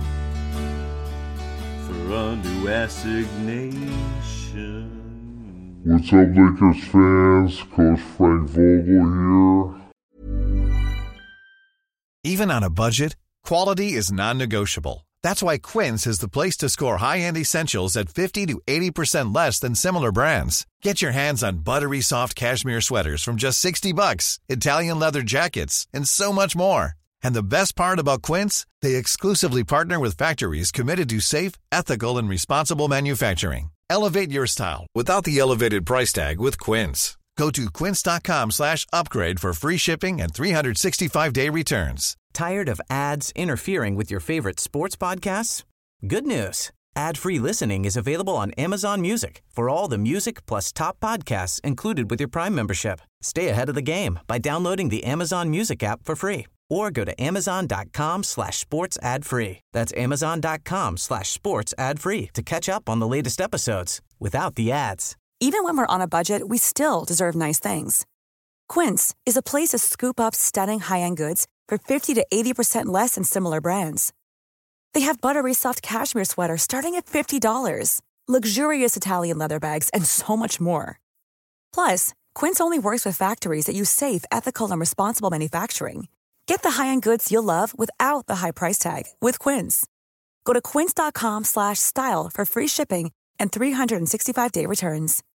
for a new assignation. What's up, Lakers fans? Coach Frank Vogel here. Even on a budget, quality is non-negotiable. That's why Quince is the place to score high-end essentials at 50 to 80% less than similar brands. Get your hands on buttery soft cashmere sweaters from just $60, Italian leather jackets, and so much more. And the best part about Quince, they exclusively partner with factories committed to safe, ethical, and responsible manufacturing. Elevate your style without the elevated price tag with Quince. Go to quince.com/upgrade for free shipping and 365-day returns. Tired of ads interfering with your favorite sports podcasts? Good news. Ad-free listening is available on Amazon Music for all the music plus top podcasts included with your Prime membership. Stay ahead of the game by downloading the Amazon Music app for free or go to amazon.com/sports ad free. That's amazon.com/sports ad free to catch up on the latest episodes without the ads. Even when we're on a budget, we still deserve nice things. Quince is a place to scoop up stunning high-end goods for 50 to 80% less than similar brands. They have buttery soft cashmere sweaters starting at $50, luxurious Italian leather bags, and so much more. Plus, Quince only works with factories that use safe, ethical, and responsible manufacturing. Get the high-end goods you'll love without the high price tag with Quince. Go to quince.com/style for free shipping and 365-day returns.